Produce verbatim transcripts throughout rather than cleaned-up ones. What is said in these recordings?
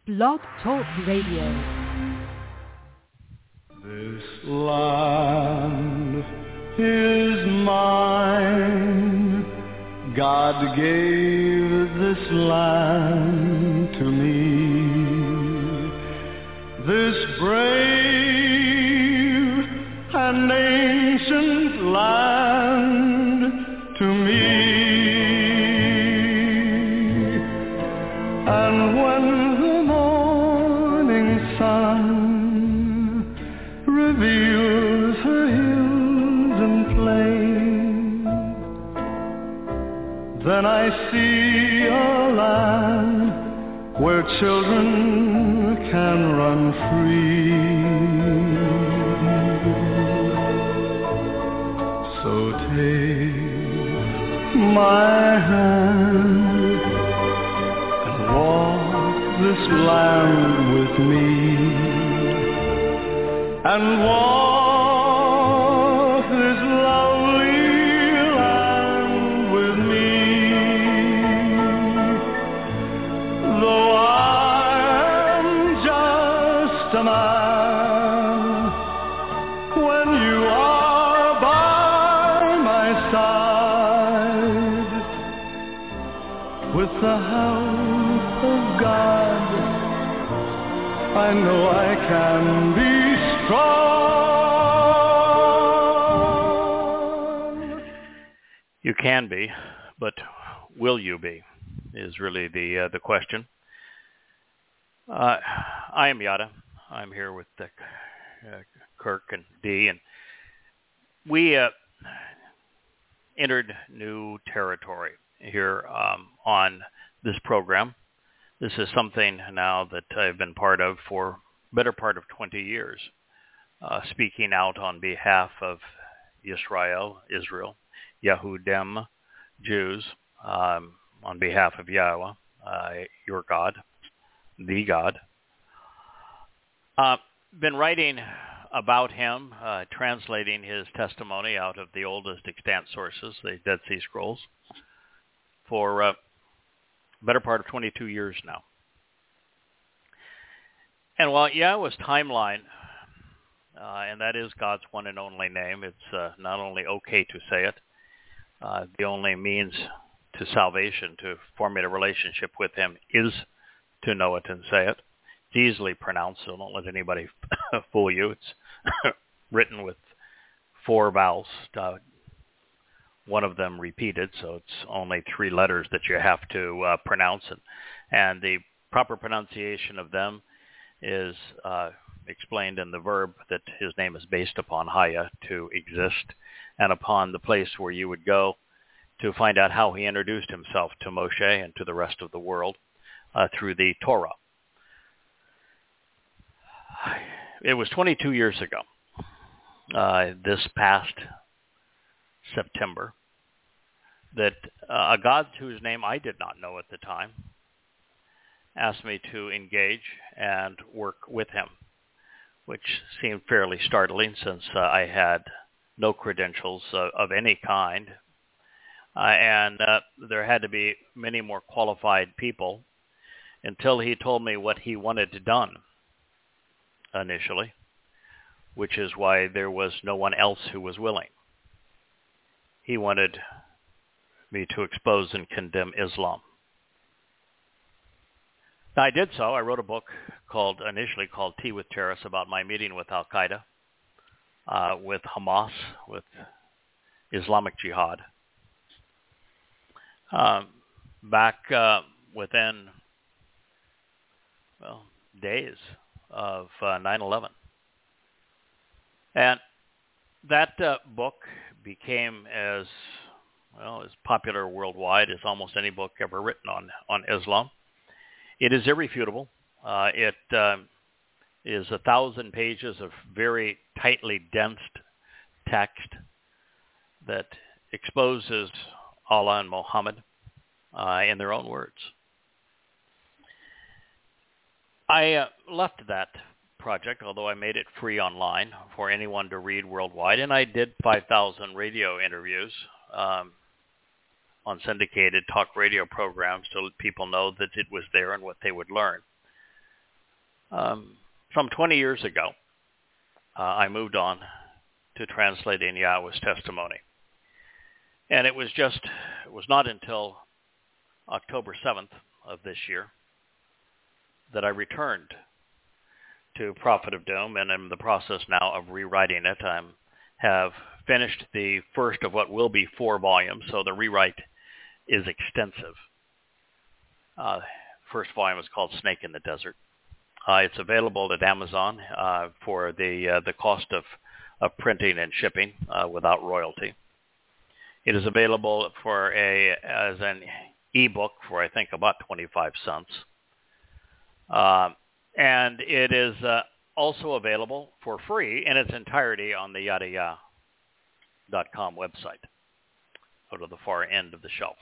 Blog Talk Radio. This land is mine. God gave this land to me. This brave and ancient land to me. And when the morning sun reveals her hills and plains, then I see a land where children can run free. So take my hand and walk this land with me, and walk this lovely land with me. Though I am just a man, when you are by my side, with the help of God, I know I can be strong. You can be, but will you be, is really the uh, the question. Uh, I am Yada. I'm here with uh, Kirk and Dee, and we uh, entered new territory here um, on this program. This is something now that I've been part of for better part of twenty years, uh, speaking out on behalf of Israel, Israel, Yehudim, Jews, um, on behalf of Yahweh, uh, your God, the God. Uh, been writing about him, uh, translating his testimony out of the oldest extant sources, the Dead Sea Scrolls, for uh, better part of twenty-two years now. And while Yahweh's timeline, uh, and that is God's one and only name, it's uh, not only okay to say it, uh, the only means to salvation, to formulate a relationship with him, is to know it and say it. It's easily pronounced, so don't let anybody fool you. It's written with four vowels, uh, one of them repeated, so it's only three letters that you have to uh, pronounce it. And the proper pronunciation of them is uh, explained in the verb that his name is based upon, Haya, to exist, and upon the place where you would go to find out how he introduced himself to Moshe and to the rest of the world uh, through the Torah. It was twenty-two years ago, uh, this past September, that uh, a God whose name I did not know at the time asked me to engage and work with him, which seemed fairly startling since uh, I had no credentials uh, of any kind. Uh, and uh, there had to be many more qualified people until he told me what he wanted done initially, which is why there was no one else who was willing. He wanted me to expose and condemn Islam. Now, I did so. I wrote a book called, initially called Tea with Terrorists, about my meeting with Al-Qaeda, uh, with Hamas, with Islamic Jihad. Um, back uh, within, well, days of uh, nine eleven. And that uh, book became as, well, as popular worldwide as almost any book ever written on, on Islam. It is irrefutable. Uh, it uh, is a thousand pages of very tightly densed text that exposes Allah and Muhammad uh, in their own words. I uh, left that project, although I made it free online for anyone to read worldwide, and I did five thousand radio interviews um, on syndicated talk radio programs to let people know that it was there and what they would learn. Um, some twenty years ago, uh, I moved on to translating Yahweh's testimony. And it was just, it was not until October seventh of this year that I returned to Prophet of Doom, and I'm in the process now of rewriting it. I have finished the first of what will be four volumes, so the rewrite is extensive. Uh, first volume is called Snake in the Desert. Uh, it's available at Amazon uh, for the uh, the cost of, of printing and shipping uh, without royalty. It is available for a as an ebook for I think about twenty-five cents, uh, and it is uh, also available for free in its entirety on the yada yah dot com website, go to the far end of the shelf.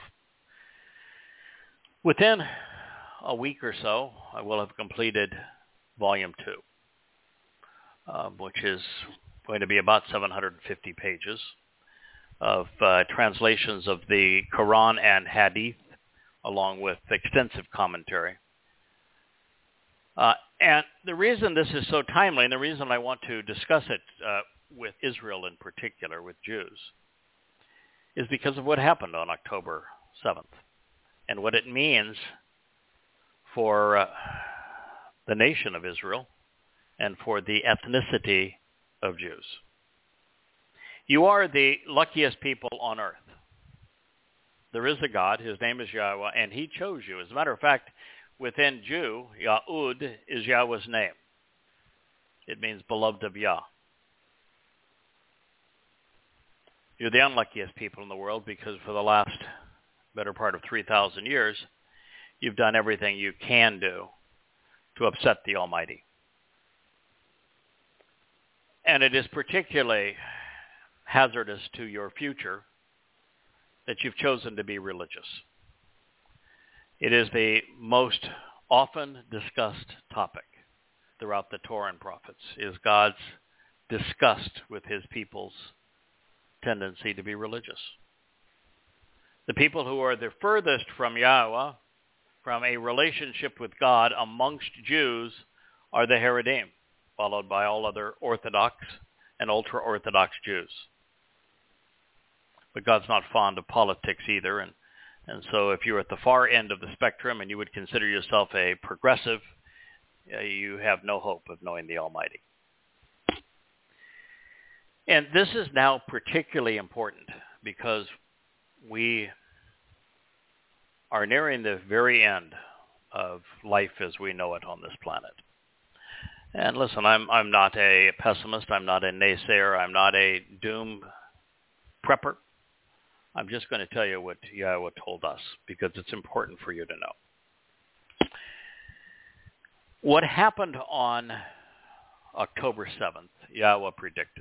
Within a week or so, I will have completed Volume two, uh, which is going to be about seven hundred fifty pages of uh, translations of the Quran and Hadith, along with extensive commentary. Uh, and the reason this is so timely, and the reason I want to discuss it uh, with Israel in particular, with Jews, is because of what happened on October seventh and what it means for uh, the nation of Israel and for the ethnicity of Jews. You are the luckiest people on earth. There is a God, his name is Yahweh, and he chose you. As a matter of fact, within Jew, Yahud is Yahweh's name. It means beloved of Yah. You're the unluckiest people in the world because for the last better part of three thousand years, you've done everything you can do to upset the Almighty. And it is particularly hazardous to your future that you've chosen to be religious. It is the most often discussed topic throughout the Torah and prophets, is God's disgust with his people's tendency to be religious. The people who are the furthest from Yahweh, from a relationship with God amongst Jews, are the Haredim, followed by all other Orthodox and ultra-Orthodox Jews. But God's not fond of politics either, and, and so if you're at the far end of the spectrum and you would consider yourself a progressive, uh, you have no hope of knowing the Almighty. And this is now particularly important because we are nearing the very end of life as we know it on this planet. And listen, I'm I'm not a pessimist. I'm not a naysayer. I'm not a doom prepper. I'm just going to tell you what Yahweh told us because it's important for you to know. What happened on October seventh, Yahweh predicted.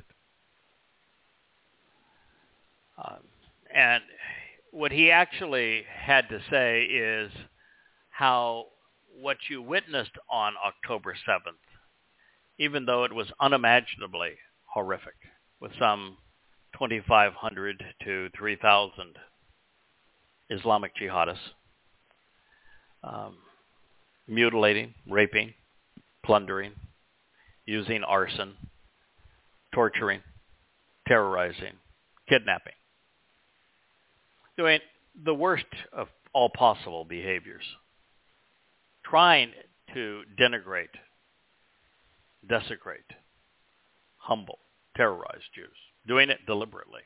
Um, and what he actually had to say is how what you witnessed on October seventh, even though it was unimaginably horrific, with some twenty-five hundred to three thousand Islamic jihadists um, mutilating, raping, plundering, using arson, torturing, terrorizing, kidnapping, doing the worst of all possible behaviors, trying to denigrate, desecrate, humble, terrorize Jews, doing it deliberately.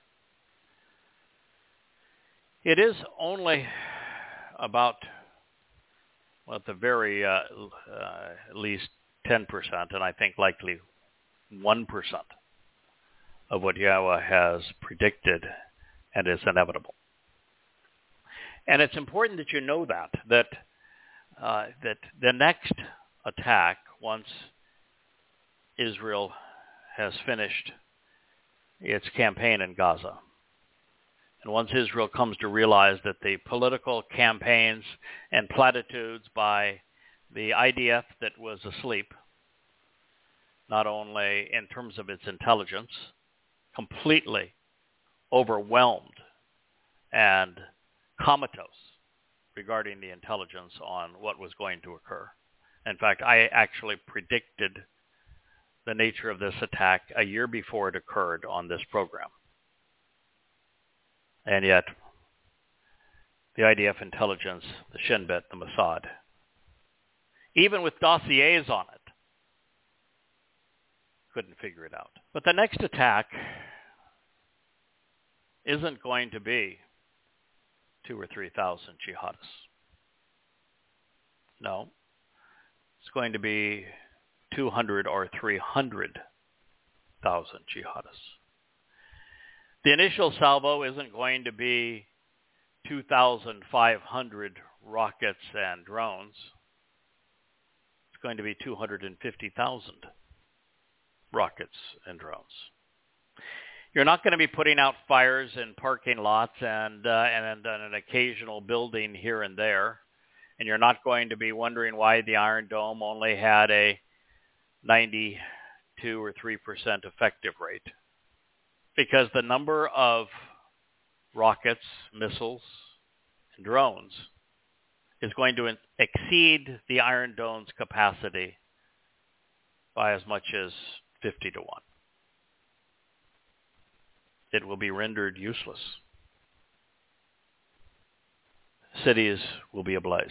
It is only about, well, at the very uh, uh, at least ten percent, and I think likely one percent of what Yahweh has predicted and is inevitable. And it's important that you know that, that, uh, that the next attack, once Israel has finished its campaign in Gaza, and once Israel comes to realize that the political campaigns and platitudes by the I D F that was asleep, not only in terms of its intelligence, completely overwhelmed and comatose regarding the intelligence on what was going to occur, In fact, I actually predicted the nature of this attack a year before it occurred on this program. And yet, the I D F intelligence, the Shin Bet, the Mossad, even with dossiers on it, couldn't figure it out. But the next attack isn't going to be two or three thousand jihadists. No, it's going to be two hundred or three hundred thousand jihadists. The initial salvo isn't going to be two thousand five hundred rockets and drones. It's going to be two hundred fifty thousand rockets and drones. You're not going to be putting out fires in parking lots and, uh, and, and an occasional building here and there. And you're not going to be wondering why the Iron Dome only had a ninety-two or three percent effective rate. Because the number of rockets, missiles, and drones is going to exceed the Iron Dome's capacity by as much as fifty to one. It will be rendered useless. Cities will be ablaze.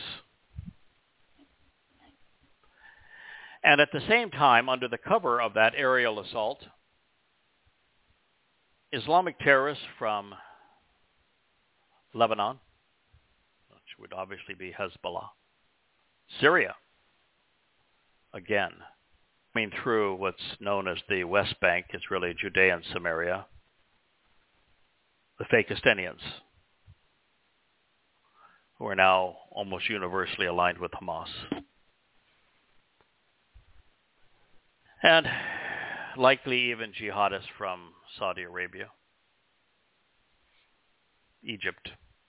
And at the same time, under the cover of that aerial assault, Islamic terrorists from Lebanon, which would obviously be Hezbollah, Syria, again, coming through what's known as the West Bank, it's really Judea and Samaria, the Fakistinians, who are now almost universally aligned with Hamas. And likely even jihadists from Saudi Arabia, Egypt.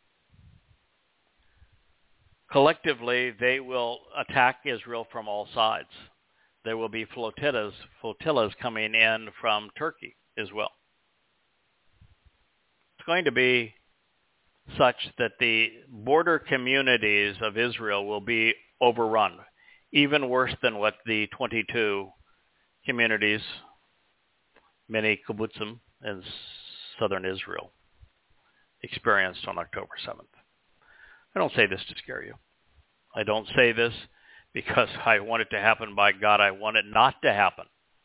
Collectively, they will attack Israel from all sides. There will be flotillas, flotillas coming in from Turkey as well. It's going to be such that the border communities of Israel will be overrun, even worse than what the twenty-two communities, many kibbutzim in southern Israel, experienced on October seventh. I don't say this to scare you. I don't say this because I want it to happen. By God, I want it not to happen.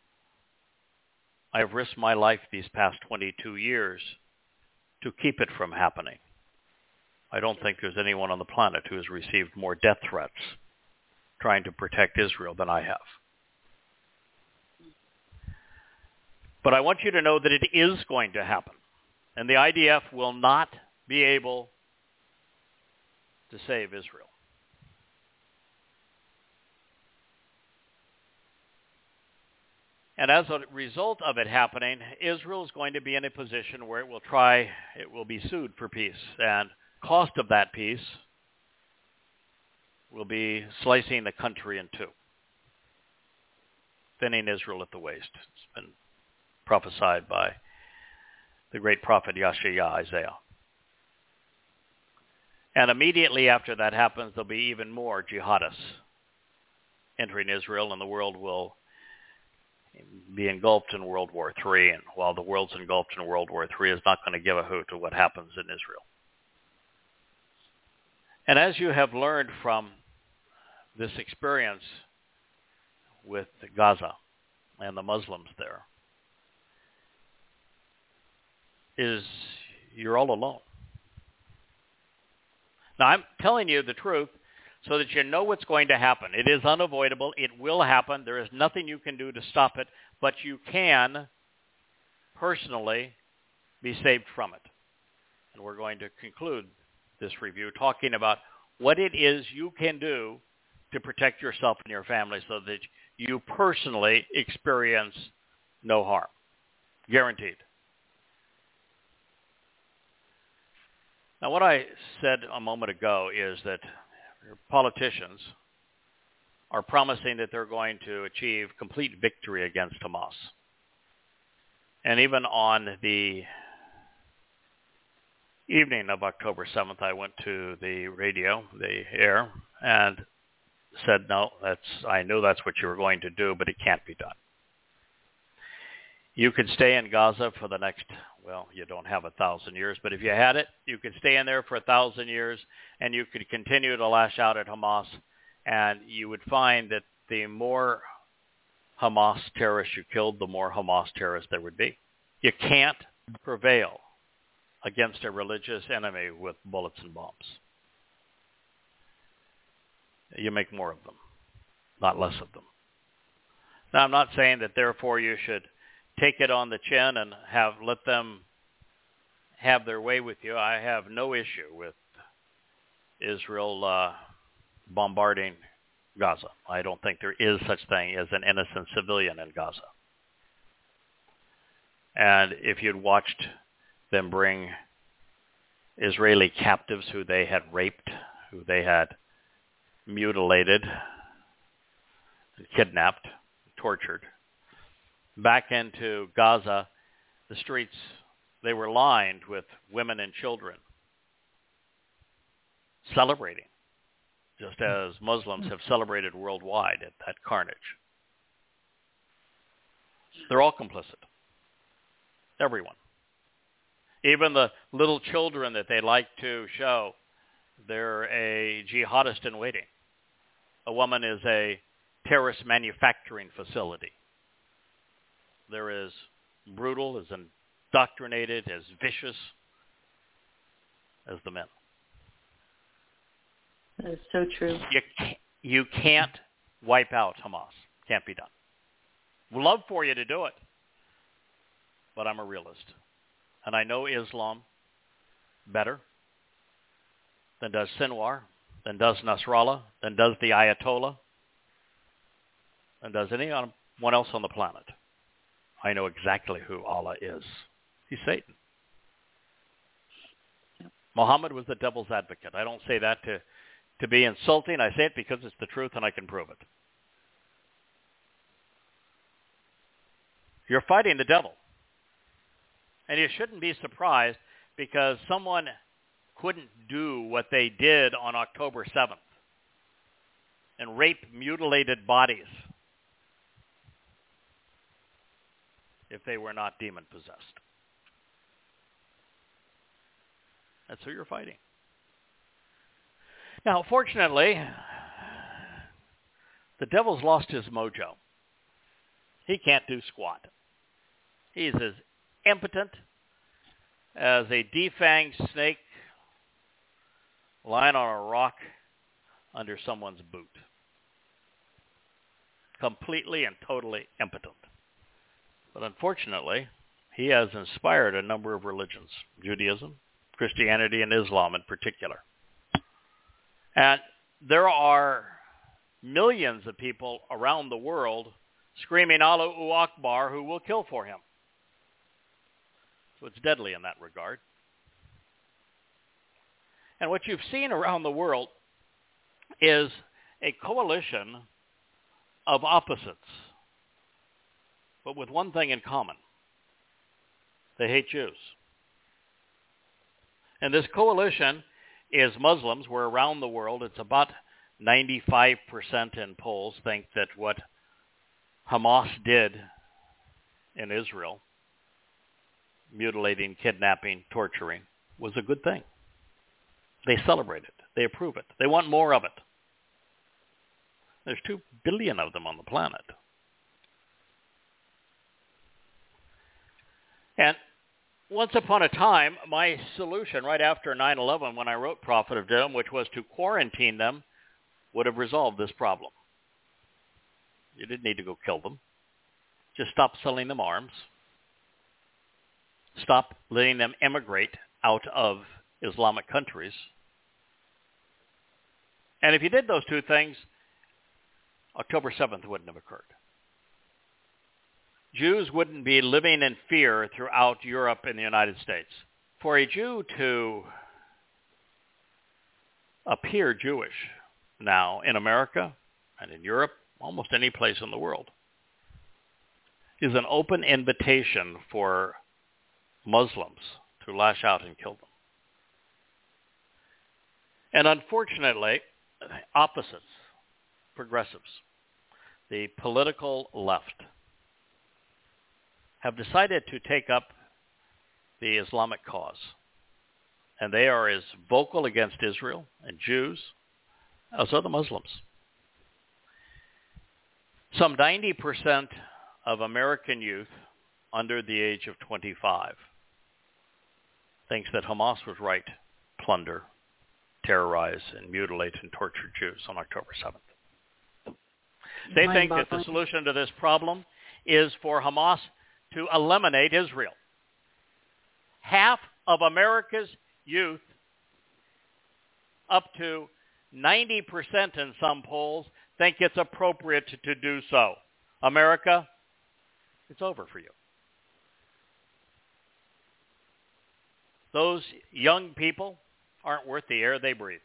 I have risked my life these past twenty-two years to keep it from happening. I don't think there's anyone on the planet who has received more death threats trying to protect Israel than I have. But I want you to know that it is going to happen. And the I D F will not be able to save Israel. And as a result of it happening, Israel is going to be in a position where it will try, it will be sued for peace. And cost of that peace will be slicing the country in two, thinning Israel at the waist. It's been prophesied by the great prophet Yeshaya, Isaiah. And immediately after that happens, there'll be even more jihadists entering Israel, and the world will be engulfed in World War Three. And while the world's engulfed in World War Three, is not going to give a hoot to what happens in Israel. And as you have learned from this experience with Gaza and the Muslims there, is you're all alone. Now, I'm telling you the truth so that you know what's going to happen. It is unavoidable. It will happen. There is nothing you can do to stop it, but you can personally be saved from it. And we're going to conclude this review talking about what it is you can do to protect yourself and your family so that you personally experience no harm. Guaranteed. Now, what I said a moment ago is that politicians are promising that they're going to achieve complete victory against Hamas. And even on the evening of October seventh, I went to the radio, the air, and said, no, that's I knew that's what you were going to do, but it can't be done. You could stay in Gaza for the next, well, you don't have a thousand years, but if you had it, you could stay in there for a thousand years, and you could continue to lash out at Hamas, and you would find that the more Hamas terrorists you killed, the more Hamas terrorists there would be. You can't prevail against a religious enemy with bullets and bombs. You make more of them, not less of them. Now, I'm not saying that therefore you should take it on the chin and have let them have their way with you. I have no issue with Israel uh, bombarding Gaza. I don't think there is such thing as an innocent civilian in Gaza. And if you'd watched them bring Israeli captives who they had raped, who they had mutilated, kidnapped, tortured, back into Gaza, the streets, they were lined with women and children celebrating, just as Muslims have celebrated worldwide at that carnage. They're all complicit. Everyone. Even the little children that they like to show, they're a jihadist in waiting. A woman is a terrorist manufacturing facility. They're as brutal, as indoctrinated, as vicious as the men. That is so true. You can't, you can't wipe out Hamas. Can't be done. We'd love for you to do it, but I'm a realist. And I know Islam better than does Sinwar, than does Nasrallah, than does the Ayatollah, than does anyone else on the planet. I know exactly who Allah is. He's Satan. Yep. Muhammad was the devil's advocate. I don't say that to, to be insulting. I say it because it's the truth and I can prove it. You're fighting the devil. And you shouldn't be surprised because someone couldn't do what they did on October seventh and rape mutilated bodies if they were not demon-possessed. That's who you're fighting. Now, fortunately, the devil's lost his mojo. He can't do squat. He's as impotent as a defanged snake lying on a rock under someone's boot. Completely and totally impotent. But unfortunately, he has inspired a number of religions, Judaism, Christianity, and Islam in particular. And there are millions of people around the world screaming Allahu Akbar who will kill for him. So it's deadly in that regard. And what you've seen around the world is a coalition of opposites, but with one thing in common. They hate Jews. And this coalition is Muslims, where around the world it's about ninety-five percent in polls think that what Hamas did in Israel, mutilating, kidnapping, torturing, was a good thing. They celebrate it. They approve it. They want more of it. There's two billion of them on the planet. And once upon a time, my solution right after nine eleven, when I wrote Prophet of Doom, which was to quarantine them, would have resolved this problem. You didn't need to go kill them. Just stop selling them arms. Stop letting them immigrate out of Islamic countries. And if you did those two things, October seventh wouldn't have occurred. Jews wouldn't be living in fear throughout Europe and the United States. For a Jew to appear Jewish now in America and in Europe, almost any place in the world, is an open invitation for Muslims to lash out and kill them. And unfortunately, opposites progressives, the political left, have decided to take up the Islamic cause. And they are as vocal against Israel and Jews as are the Muslims. Some ninety percent of American youth under the age of twenty-five thinks that Hamas was right to plunder, terrorize, and mutilate and torture Jews on October seventh. They think that the solution to this problem is for Hamas to eliminate Israel. Half of America's youth, up to ninety percent in some polls, think it's appropriate to do so. America, it's over for you. Those young people aren't worth the air they breathe.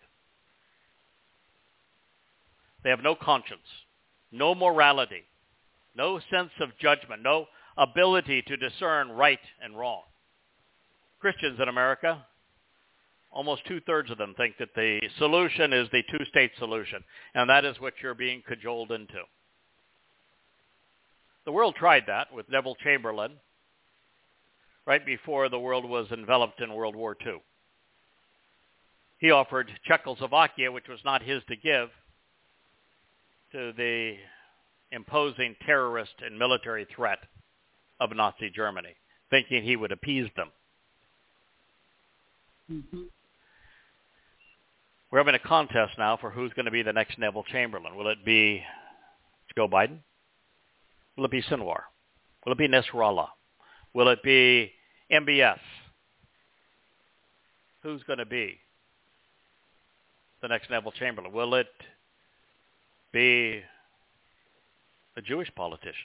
They have no conscience, no morality, no sense of judgment, no ability to discern right and wrong. Christians in America, almost two-thirds of them think that the solution is the two-state solution, and that is what you're being cajoled into. The world tried that with Neville Chamberlain right before the world was enveloped in World War Two. He offered Czechoslovakia, which was not his to give, to the imposing terrorist and military threat of Nazi Germany, thinking he would appease them. Mm-hmm. We're having a contest now for who's going to be the next Neville Chamberlain. Will it be Joe Biden? Will it be Sinwar? Will it be Nasrallah? Will it be M B S? Who's going to be the next Neville Chamberlain? Will it be a Jewish politician?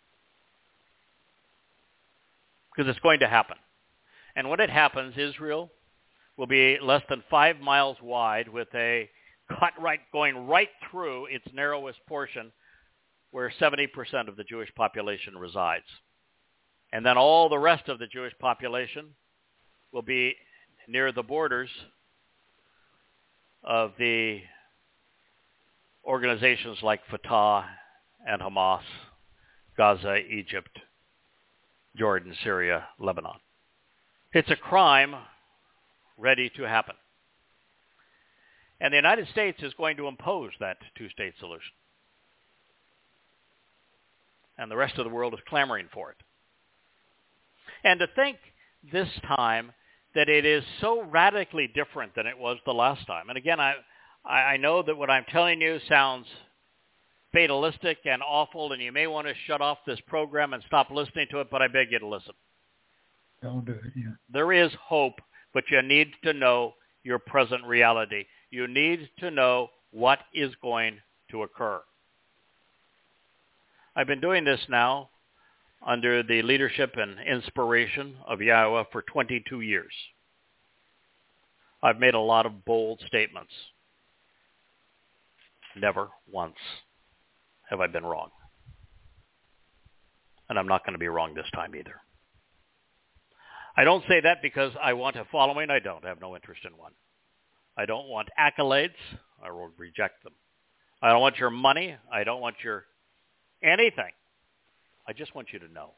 Because it's going to happen. And when it happens, Israel will be less than five miles wide with a cut right going right through its narrowest portion where seventy percent of the Jewish population resides. And then all the rest of the Jewish population will be near the borders of the organizations like Fatah and Hamas, Gaza, Egypt, Jordan, Syria, Lebanon. It's a crime ready to happen. And the United States is going to impose that two-state solution. And the rest of the world is clamoring for it. And to think this time that it is so radically different than it was the last time. And again, I, I know that what I'm telling you sounds fatalistic and awful, and you may want to shut off this program and stop listening to it, but I beg you to listen. Don't do it, yeah. There is hope, but you need to know your present reality. You need to know what is going to occur. I've been doing this now under the leadership and inspiration of Yahweh for twenty-two years. I've made a lot of bold statements. Never once have I been wrong. And I'm not going to be wrong this time either. I don't say that because I want a following. I don't. I have no interest in one. I don't want accolades. I will reject them. I don't want your money. I don't want your anything. I just want you to know.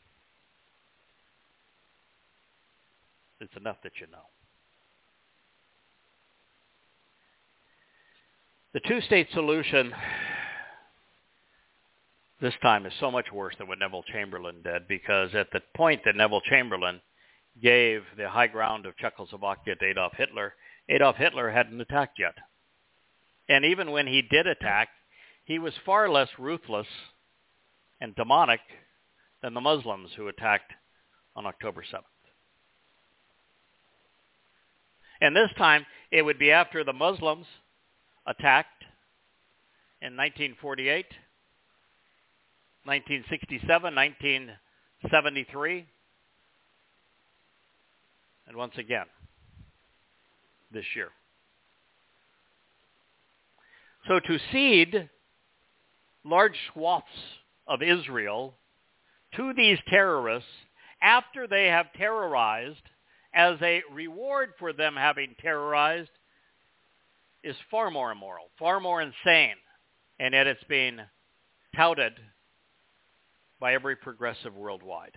It's enough that you know. The two-state solution this time is so much worse than what Neville Chamberlain did, because at the point that Neville Chamberlain gave the high ground of Czechoslovakia to Adolf Hitler, Adolf Hitler hadn't attacked yet. And even when he did attack, he was far less ruthless and demonic than the Muslims who attacked on October seventh. And this time, it would be after the Muslims attacked in nineteen forty-eight, nineteen sixty-seven, nineteen seventy-three, and once again this year. So to cede large swaths of Israel to these terrorists after they have terrorized as a reward for them having terrorized is far more immoral, far more insane and yet it's being touted by every progressive worldwide.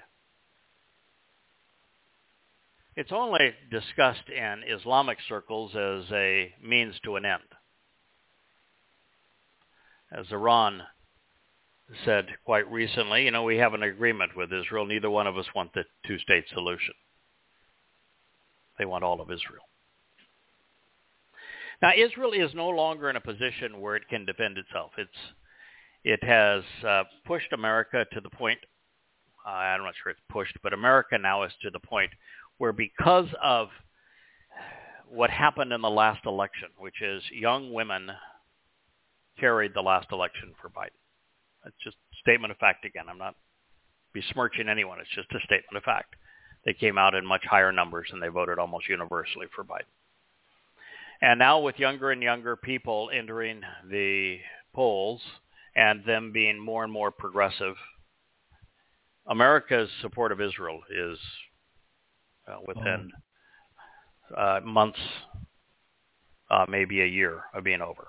It's only discussed in Islamic circles as a means to an end. As Iran said quite recently, you know, we have an agreement with Israel. Neither one of us want the two-state solution. They want all of Israel. Now, Israel is no longer in a position where it can defend itself. It's, it has uh, pushed America to the point, uh, I'm not sure it's pushed, but America now is to the point where because of what happened in the last election, which is young women carried the last election for Biden. It's just a statement of fact again. I'm not besmirching anyone. It's just a statement of fact. They came out in much higher numbers and they voted almost universally for Biden. And now with younger and younger people entering the polls and them being more and more progressive, America's support of Israel is uh, within uh, months, uh, maybe a year of being over.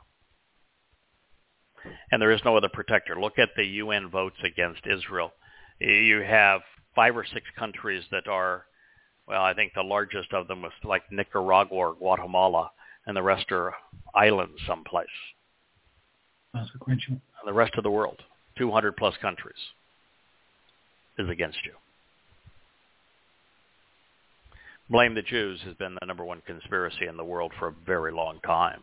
And there is no other protector. Look at the U N votes against Israel. You have five or six countries that are, well, I think the largest of them was like Nicaragua or Guatemala, and the rest are islands someplace. Consequential. And the rest of the world, two hundred plus countries, is against you. Blame the Jews has been the number one conspiracy in the world for a very long time.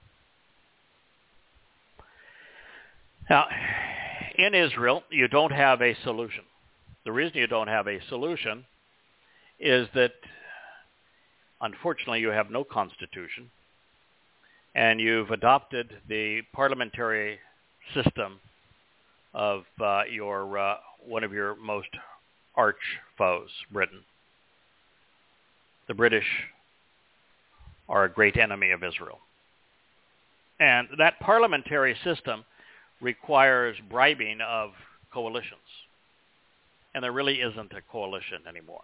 Now, in Israel, you don't have a solution. The reason you don't have a solution is that, unfortunately, you have no constitution, and you've adopted the parliamentary system of uh, your uh, one of your most arch foes, Britain. The British are a great enemy of Israel. And that parliamentary system requires bribing of coalitions. And there really isn't a coalition anymore.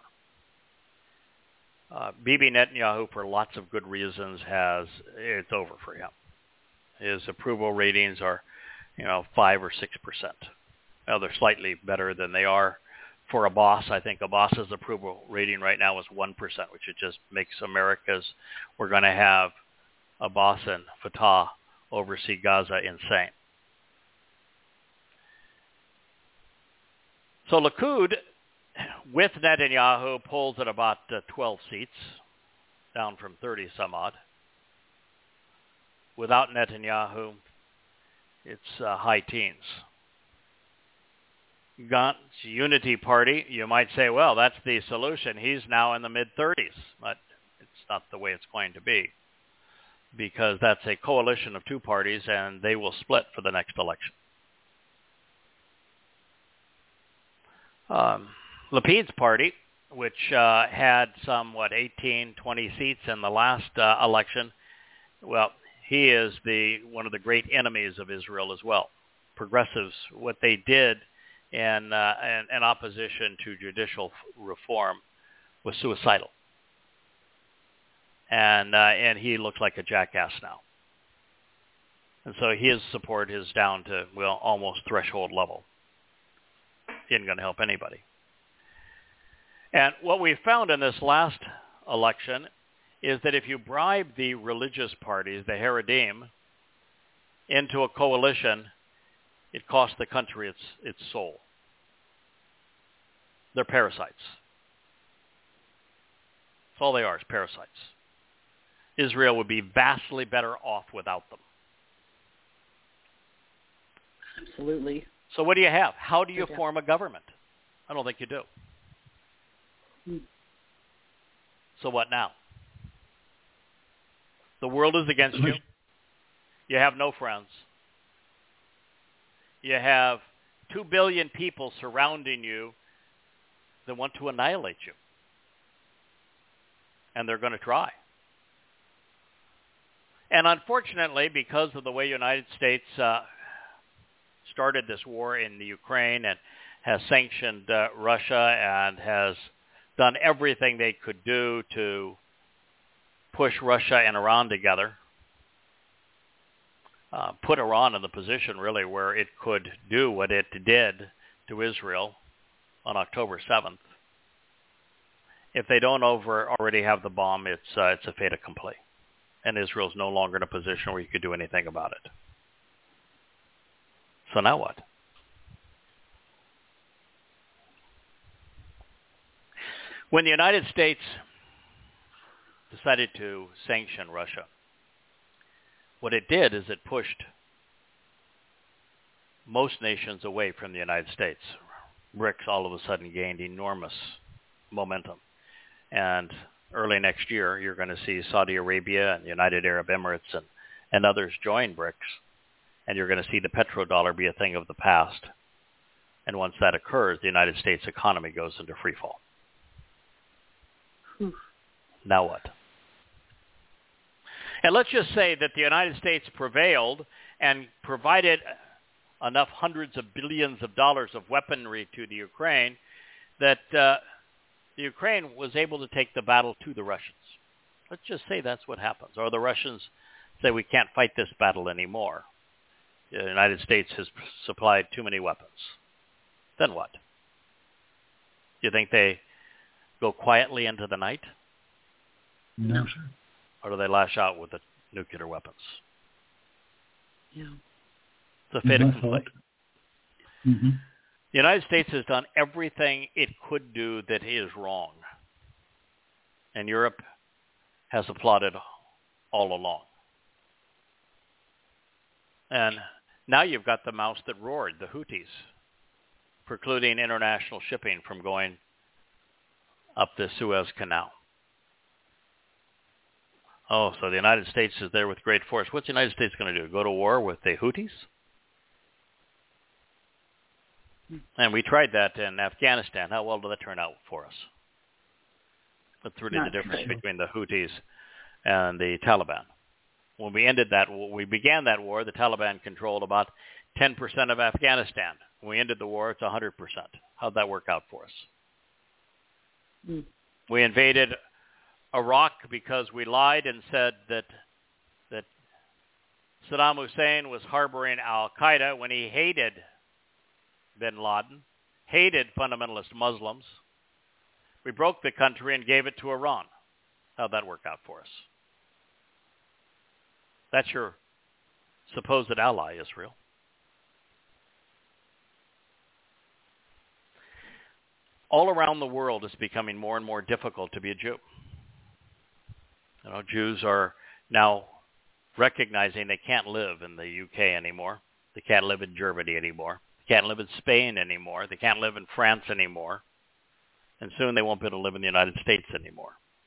Uh, Bibi Netanyahu, for lots of good reasons, has, it's over for him. His approval ratings are, you know, five or six percent. Now, they're slightly better than they are for Abbas. I think Abbas's approval rating right now is one percent, which it just makes America's, we're going to have Abbas and Fatah oversee Gaza insane. So Likud, with Netanyahu, polls at about uh, twelve seats, down from thirty some odd. Without Netanyahu, it's uh, high teens. Gantz Unity Party, you might say, well, that's the solution. He's now in the mid-thirties. But it's not the way it's going to be, because that's a coalition of two parties, and they will split for the next election. Um, Lapid's party, which uh, had some, what, eighteen, twenty seats in the last uh, election, well, he is the one of the great enemies of Israel as well. Progressives, what they did in, uh, in, in opposition to judicial reform was suicidal. And, uh, and he looks like a jackass now. And so his support is down to, well, almost threshold level. Isn't going to help anybody. And what we found in this last election is that if you bribe the religious parties, the Haredim, into a coalition, it costs the country its its soul. They're parasites. That's all they are, is parasites. Israel would be vastly better off without them. Absolutely. So what do you have? How do you yeah. form a government? I don't think you do. Hmm. So what now? The world is against you. You have no friends. You have two billion people surrounding you that want to annihilate you. And they're going to try. And unfortunately, because of the way the United States uh, started this war in the Ukraine and has sanctioned uh, Russia and has done everything they could do to push Russia and Iran together, uh, put Iran in the position really where it could do what it did to Israel on October seventh. If they don't over already have the bomb, it's uh, it's a fait accompli, and Israel's no longer in a position where you could do anything about it. So now what? When the United States decided to sanction Russia, what it did is it pushed most nations away from the United States. BRICS all of a sudden gained enormous momentum. And early next year, you're going to see Saudi Arabia and the United Arab Emirates and, and others join BRICS. And you're going to see the petrodollar be a thing of the past. And once that occurs, the United States economy goes into free fall. Hmm. Now what? And let's just say that the United States prevailed and provided enough hundreds of billions of dollars of weaponry to the Ukraine that uh, the Ukraine was able to take the battle to the Russians. Let's just say that's what happens. Or the Russians say we can't fight this battle anymore. The United States has supplied too many weapons. Then what? Do you think they go quietly into the night? No, sir. Or do they lash out with the nuclear weapons? Yeah. It's a fait accompli. Mm-hmm. The United States has done everything it could do that is wrong. And Europe has applauded all along. And now you've got the mouse that roared, the Houthis, precluding international shipping from going up the Suez Canal. Oh, so the United States is there with great force. What's the United States going to do? Go to war with the Houthis? And we tried that in Afghanistan. How well did that turn out for us? That's really Not the difference good. between the Houthis and the Taliban. When we ended that, when we began that war, the Taliban controlled about ten percent of Afghanistan. When we ended the war, it's one hundred percent. How'd that work out for us? Mm. We invaded Iraq because we lied and said that that Saddam Hussein was harboring al-Qaeda when he hated bin Laden, hated fundamentalist Muslims. We broke the country and gave it to Iran. How'd that work out for us? That's your supposed ally, Israel. All around the world, it's becoming more and more difficult to be a Jew. You know, Jews are now recognizing they can't live in the U K anymore. They can't live in Germany anymore. They can't live in Spain anymore. They can't live in France anymore. And soon they won't be able to live in the United States anymore.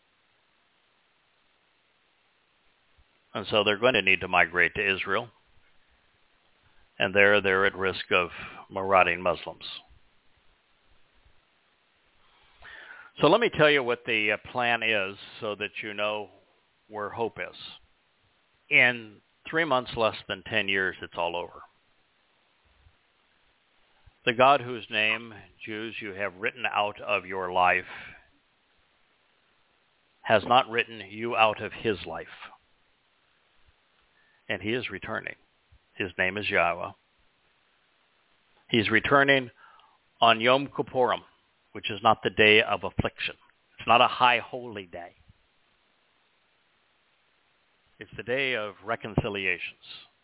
And so they're going to need to migrate to Israel. And there they're at risk of marauding Muslims. So let me tell you what the uh, plan is so that you know where hope is. In three months, less than ten years, it's all over. The God whose name, Jews, you have written out of your life has not written you out of his life. And he is returning. His name is Yahweh. He's returning on Yom Kippurim, which is not the day of affliction. It's not a high holy day. It's the day of reconciliations.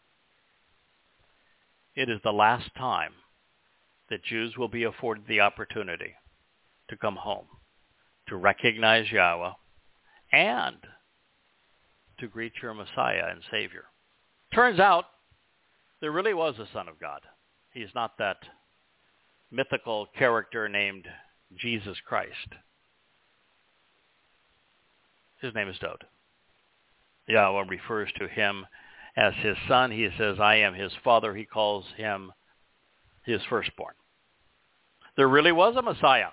It is the last time that Jews will be afforded the opportunity to come home, to recognize Yahweh, and to greet your Messiah and Savior. Turns out there really was a Son of God. He's not that mythical character named Jesus Christ. His name is Dod. Yahweh refers to him as his son. He says, I am his father. He calls him his firstborn. There really was a Messiah.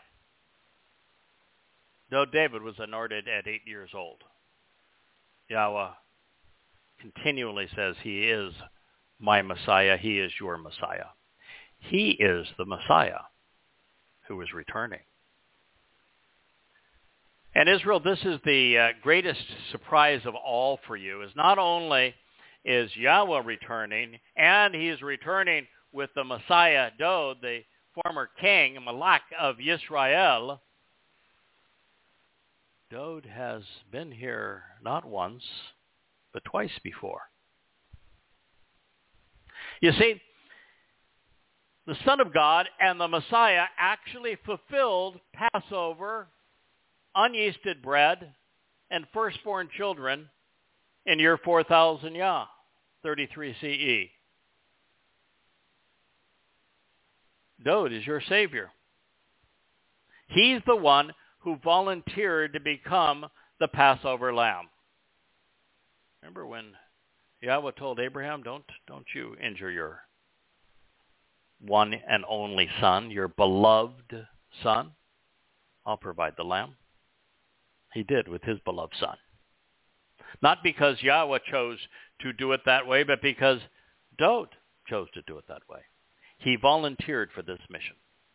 Though David was anointed at eight years old. Yahweh continually says he is my Messiah. He is your Messiah. He is the Messiah who is returning. And Israel, this is the uh, greatest surprise of all for you, is not only is Yahweh returning, and he's returning with the Messiah Dod, the former king, Malak of Yisrael. Dod has been here not once, but twice before. You see, the Son of God and the Messiah actually fulfilled Passover, unyeasted bread, and firstborn children in year four thousand Yah, thirty-three C E. Dod is your Savior. He's the one who volunteered to become the Passover lamb. Remember when Yahweh told Abraham, don't, don't you injure your one and only son, your beloved son. I'll provide the lamb. He did with his beloved son. Not because Yahweh chose to do it that way, but because Dod chose to do it that way. He volunteered for this mission.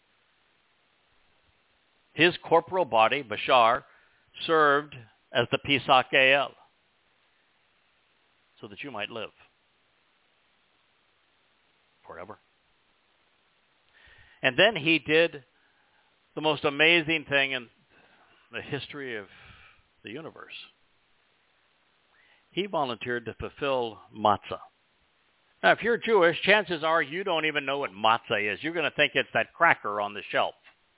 His corporal body, Bashar, served as the Pesach El, so that you might live forever. And then he did the most amazing thing in the history of the universe. He volunteered to fulfill matzah. Now, if you're Jewish, chances are you don't even know what matzah is. You're going to think it's that cracker on the shelf.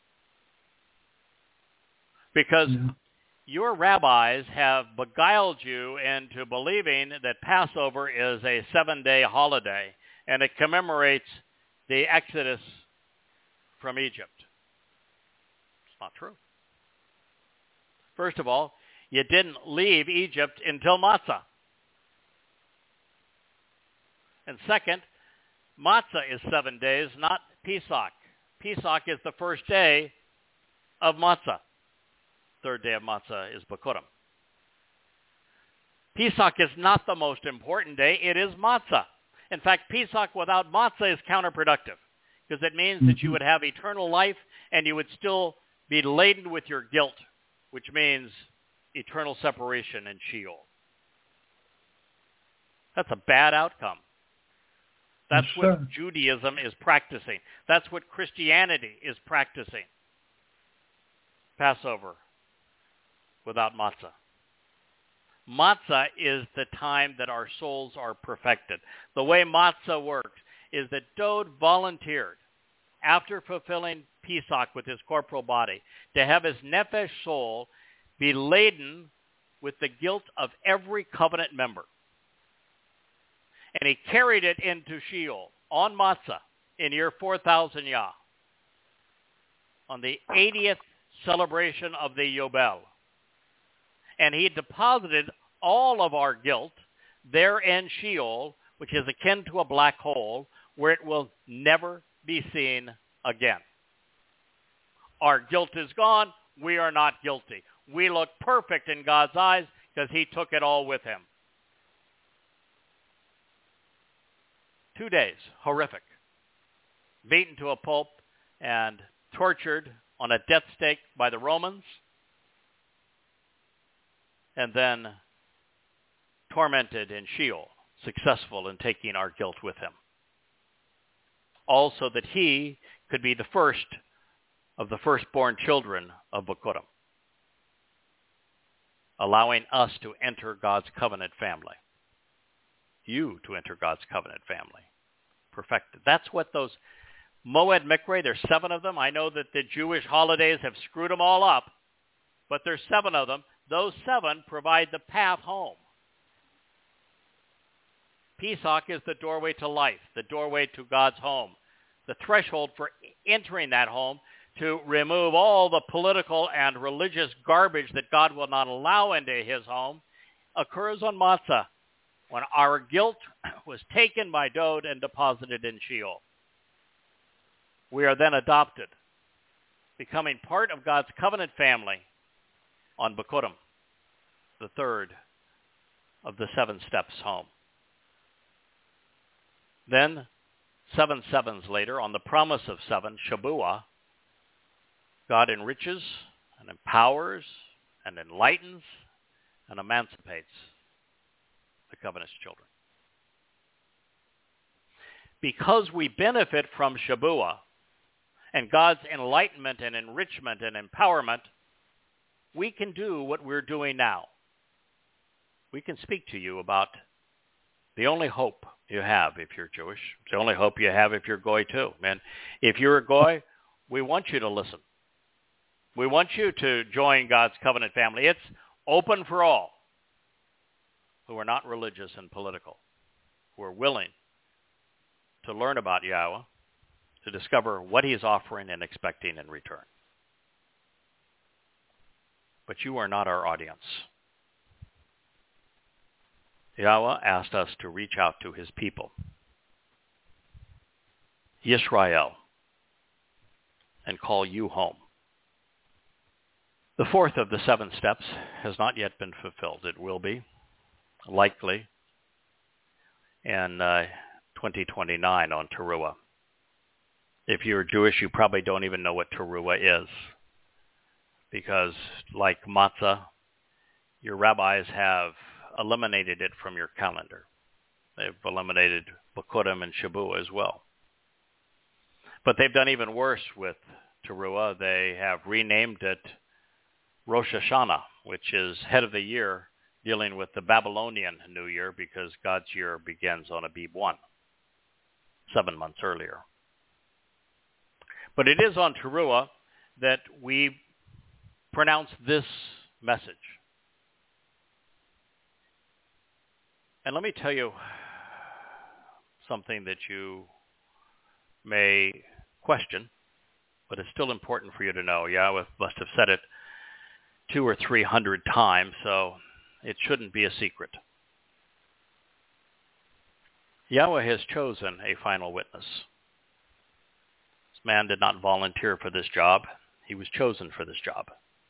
Because yeah. your rabbis have beguiled you into believing that Passover is a seven-day holiday, and it commemorates the Exodus from Egypt. It's not true. First of all, you didn't leave Egypt until matzah. And second, matzah is seven days, not Pesach. Pesach is the first day of matzah. Third day of matzah is Bikurim. Pesach is not the most important day. It is matzah. In fact, Pesach without matzah is counterproductive because it means that you would have eternal life and you would still be laden with your guilt, which means eternal separation in Sheol. That's a bad outcome. That's yes, what Judaism is practicing. That's what Christianity is practicing. Passover without matzah. Matzah is the time that our souls are perfected. The way matzah works is that Dod volunteered, after fulfilling Pesach with his corporal body, to have his nefesh soul be laden with the guilt of every covenant member. And he carried it into Sheol on matzah in year four thousand Yah, on the eightieth celebration of the Yobel. And he deposited all of our guilt there in Sheol, which is akin to a black hole, where it will never be seen again. Our guilt is gone. We are not guilty. We look perfect in God's eyes because he took it all with him. Two days, horrific. Beaten to a pulp and tortured on a death stake by the Romans, and then tormented in Sheol, successful in taking our guilt with him. Also that he could be the first of the firstborn children of Bikurim, allowing us to enter God's covenant family. You to enter God's covenant family. Perfected. That's what those Moed Mikre, there's seven of them. I know that the Jewish holidays have screwed them all up, but there's seven of them. Those seven provide the path home. Pesach is the doorway to life, the doorway to God's home, the threshold for entering that home to remove all the political and religious garbage that God will not allow into his home occurs on Matzah, when our guilt was taken by Dod and deposited in Sheol. We are then adopted, becoming part of God's covenant family on Bikurim, the third of the seven steps home. Then, seven sevens later, on the promise of seven, Shabuah, God enriches and empowers and enlightens and emancipates the covenant's children. because we benefit from Shabuah and God's enlightenment and enrichment and empowerment, we can do what we're doing now. We can speak to you about the only hope you have if you're Jewish. It's the only hope you have if you're Goy too. And if you're a Goy, we want you to listen. We want you to join God's covenant family. It's open for all who are not religious and political, who are willing to learn about Yahweh, to discover what he is offering and expecting in return. But you are not our audience. Yahweh asked us to reach out to his people, Yisrael, and call you home. The fourth of the seven steps has not yet been fulfilled. It will be, likely, in uh, twenty twenty-nine on Teruah. If you're Jewish, you probably don't even know what Teruah is, because like matzah, your rabbis have eliminated it from your calendar. They've eliminated Bokurim and Shabuah as well. But they've done even worse with Teruah. They have renamed it Rosh Hashanah, which is head of the year, dealing with the Babylonian New Year, because God's year begins on Abib one, seven months earlier. But it is on Teruah that we pronounce this message. And let me tell you something that you may question, but it's still important for you to know. Yahweh must have said it two or three hundred times, so it shouldn't be a secret. Yahweh has chosen a final witness. This man did not volunteer for this job. He was chosen for this job.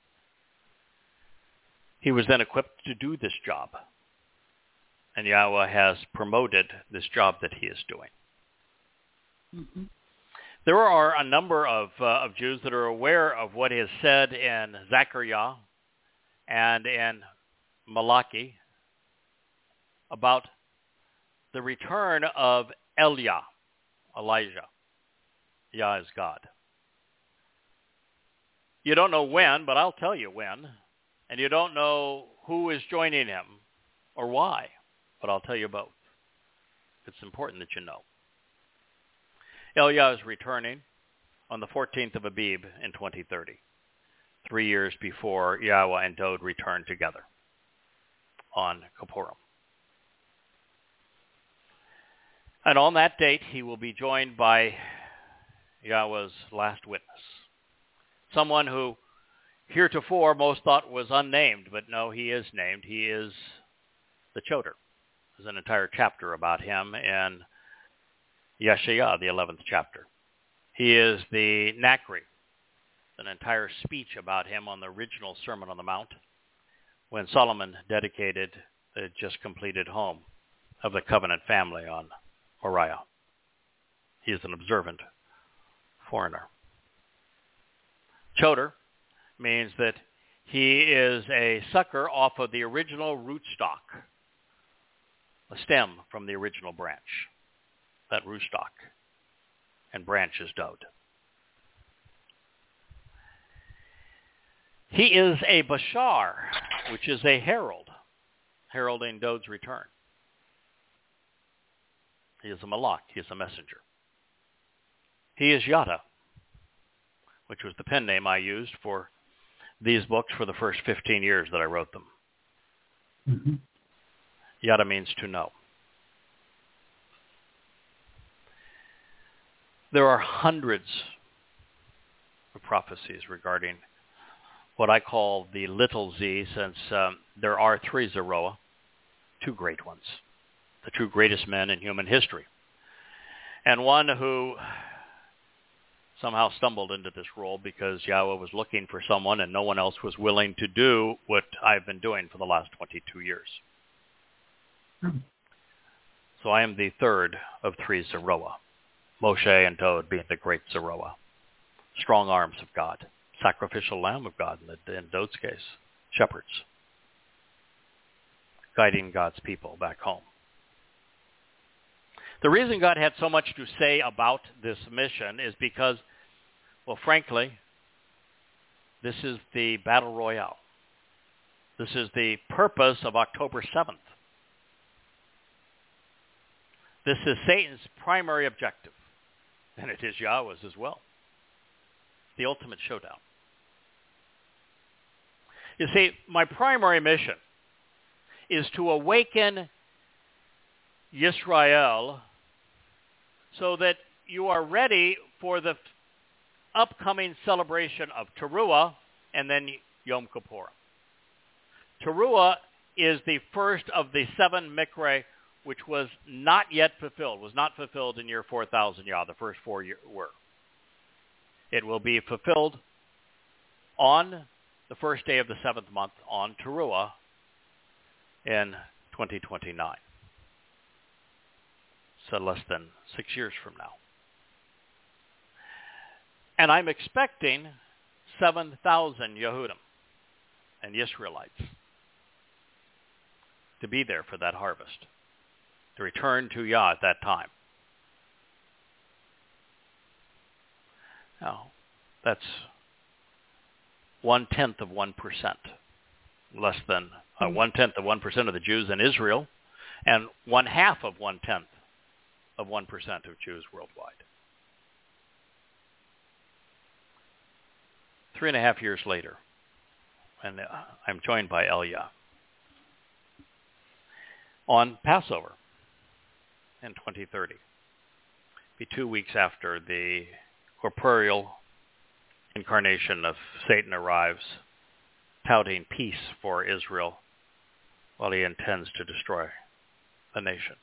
He was then equipped to do this job. And Yahweh has promoted this job that he is doing. Mm-hmm. There are a number of, uh, of Jews that are aware of what is said in Zechariah and in Malachi about the return of Elia, Elijah. Yah is God. You don't know when, but I'll tell you when. And you don't know who is joining him or why, but I'll tell you both. It's important that you know. Elia is returning on the fourteenth of Abib in twenty thirty, three years before Yahweh and Dod returned together on Kippurim. And on that date, he will be joined by Yahweh's last witness, someone who heretofore most thought was unnamed, but no, he is named. He is the Choder. There's an entire chapter about him in Yeshayah, the eleventh chapter. He is the Nakri, an entire speech about him on the original Sermon on the Mount, when Solomon dedicated the just completed home of the covenant family on Moriah. He is an observant foreigner. Choder means that he is a sucker off of the original rootstock, a stem from the original branch. That rootstock and branch is Dod. He is a Bashar, which is a herald, heralding Dod's return. He is a Malak, he is a messenger. He is Yada, which was the pen name I used for these books for the first fifteen years that I wrote them. Mm-hmm. Yada means to know. There are hundreds of prophecies regarding what I call the little z, since um, there are three Zeroah, two great ones, the two greatest men in human history, and one who somehow stumbled into this role because Yahweh was looking for someone and no one else was willing to do what I've been doing for the last twenty-two years. Hmm. So I am the third of three Zeroah, Moshe and Dod being the great Zeroah, strong arms of God, sacrificial lamb of God in, the, in Dod's case, shepherds, guiding God's people back home. The reason God had so much to say about this mission is because, well, frankly, this is the battle royale. This is the purpose of October seventh. This is Satan's primary objective, and it is Yahweh's as well. The ultimate showdown. You see, my primary mission is to awaken Yisrael so that you are ready for the upcoming celebration of Teruah and then Yom Kippur. Teruah is the first of the seven Mikra, which was not yet fulfilled, was not fulfilled in year four thousand Yah. The first four year were. It will be fulfilled on the first day of the seventh month on Teruah in twenty twenty-nine. So less than six years from now. And I'm expecting seven thousand Yehudim and Israelites to be there for that harvest, to return to Yah at that time. Now, that's one-tenth of one percent, less than uh, one-tenth of one percent of the Jews in Israel, and one-half of one-tenth of one percent of Jews worldwide. Three and a half years later, and I'm joined by Elia on Passover in twenty thirty. Be two weeks after the corporeal incarnation of Satan arrives, touting peace for Israel while he intends to destroy the nation.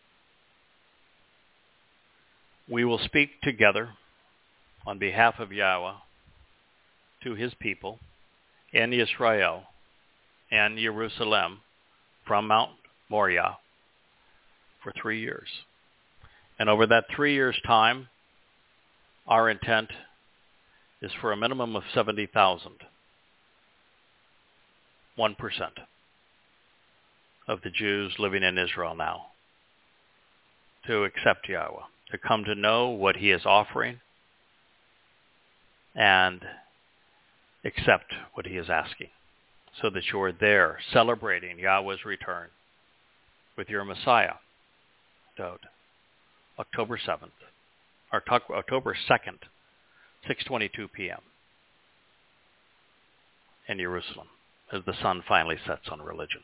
We will speak together on behalf of Yahweh to his people in Israel and Jerusalem from Mount Moriah for three years. And over that three years' time, our intent is for a minimum of seventy thousand, one percent of the Jews living in Israel now, to accept Yahweh, to come to know what he is offering and accept what he is asking, so that you are there celebrating Yahweh's return with your Messiah, Dode, October seventh, or October second, six twenty-two p.m. in Jerusalem, as the sun finally sets on religion.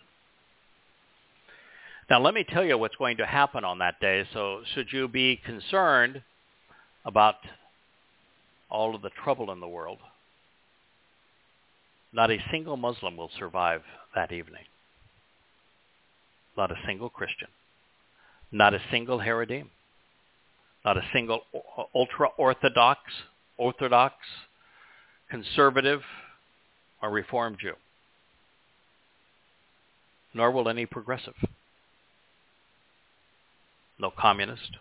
Now, let me tell you what's going to happen on that day. So should you be concerned about all of the trouble in the world, not a single Muslim will survive that evening. Not a single Christian. Not a single Haredim. Not a single ultra-Orthodox, Orthodox, conservative, or Reformed Jew. Nor will any progressive. No communist.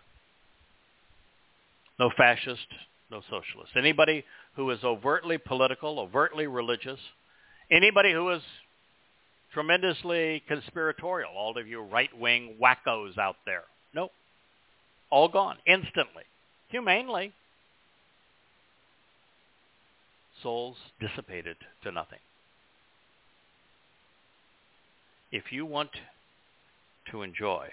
No fascist. No socialist. Anybody who is overtly political, overtly religious, anybody who is tremendously conspiratorial, all of you right-wing wackos out there. Nope. All gone. Instantly. Humanely. Souls dissipated to nothing. If you want to enjoy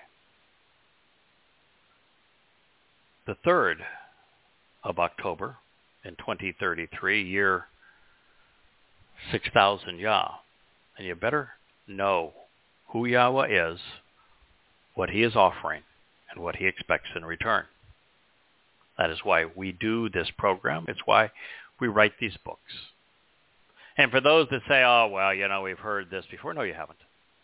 the third of October in twenty thirty-three, year six thousand Yah, and you better know who Yahweh is, what he is offering, and what he expects in return. That is why we do this program. It's why we write these books. And for those that say, oh, well, you know, we've heard this before. No, you haven't.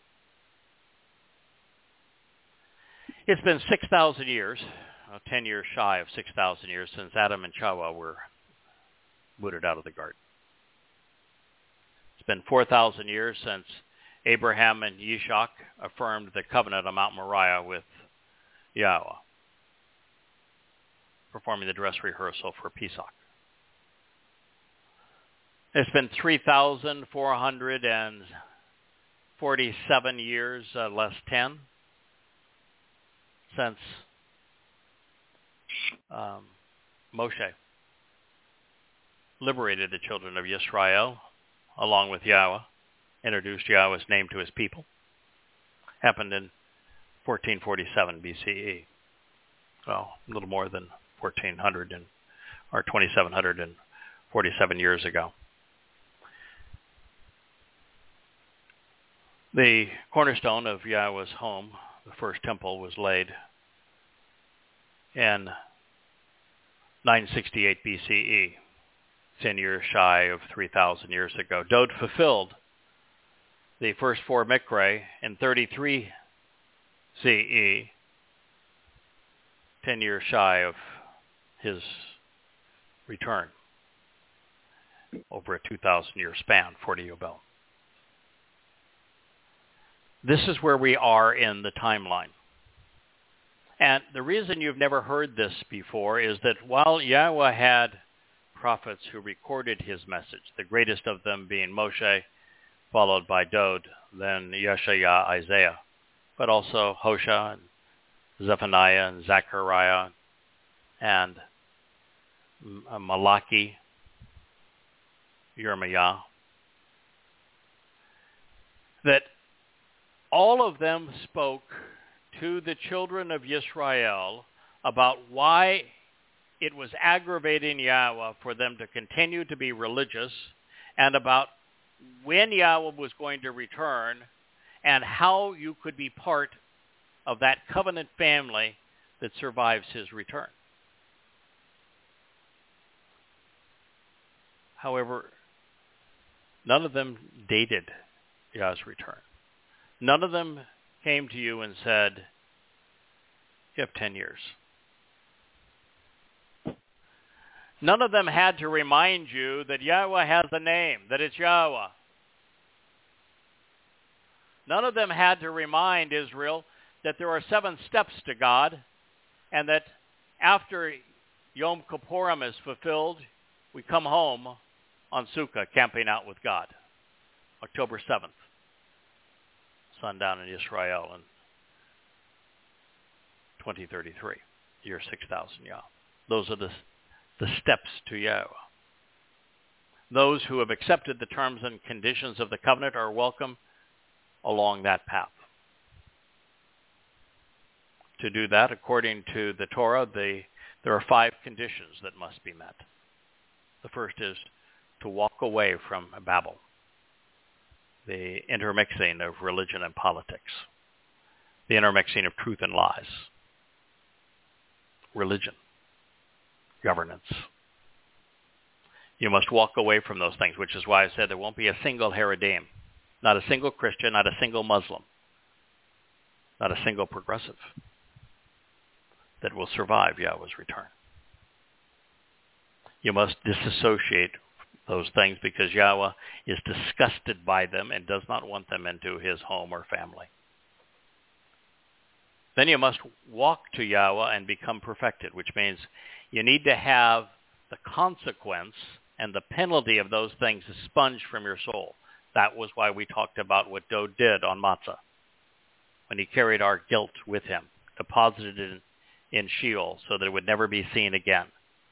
It's been six thousand years, uh, ten years shy of six thousand years since Adam and Chava were booted out of the garden. It's been four thousand years since Abraham and Yishak affirmed the covenant on Mount Moriah with Yahweh, performing the dress rehearsal for Pesach. It's been three thousand four hundred forty-seven years, uh, less ten, since um, Moshe liberated the children of Yisrael along with Yahweh, introduced Yahweh's name to his people. Happened in fourteen forty-seven B C E. Well, a little more than fourteen hundred and, or twenty-seven forty-seven years ago. The cornerstone of Yahweh's home, the first temple, was laid in nine sixty-eight B C E, ten years shy of three thousand years ago. Dode fulfilled the first four Mikre in thirty-three C E, ten years shy of his return over a two thousand year span, forty Yobel. This is where we are in the timeline. And the reason you've never heard this before is that while Yahweh had prophets who recorded his message, the greatest of them being Moshe, followed by Dode, then Yeshaya, Isaiah, but also Hosea and Zephaniah and Zechariah and Malachi, Jeremiah, that all of them spoke to the children of Yisrael about why it was aggravating Yahweh for them to continue to be religious, and about when Yahweh was going to return and how you could be part of that covenant family that survives his return. However, none of them dated Yahweh's return. None of them came to you and said, you have ten years. None of them had to remind you that Yahweh has a name, that it's Yahweh. None of them had to remind Israel that there are seven steps to God, and that after Yom Kippurim is fulfilled, we come home on Sukkah, camping out with God. October seventh, sundown in Israel in twenty thirty-three, year six thousand Yah. Those are the, the steps to Yahweh. Those who have accepted the terms and conditions of the covenant are welcome along that path. To do that, according to the Torah, the, there are five conditions that must be met. The first is to walk away from Babel, the intermixing of religion and politics, the intermixing of truth and lies, religion, governance. You must walk away from those things, which is why I said there won't be a single Haredim, not a single Christian, not a single Muslim, not a single progressive that will survive Yahweh's return. You must disassociate those things because Yahweh is disgusted by them and does not want them into his home or family. Then you must walk to Yahweh and become perfected, which means you need to have the consequence and the penalty of those things expunged from your soul. That was why we talked about what Dode did on Matzah, when he carried our guilt with him, deposited it in, in Sheol so that it would never be seen again.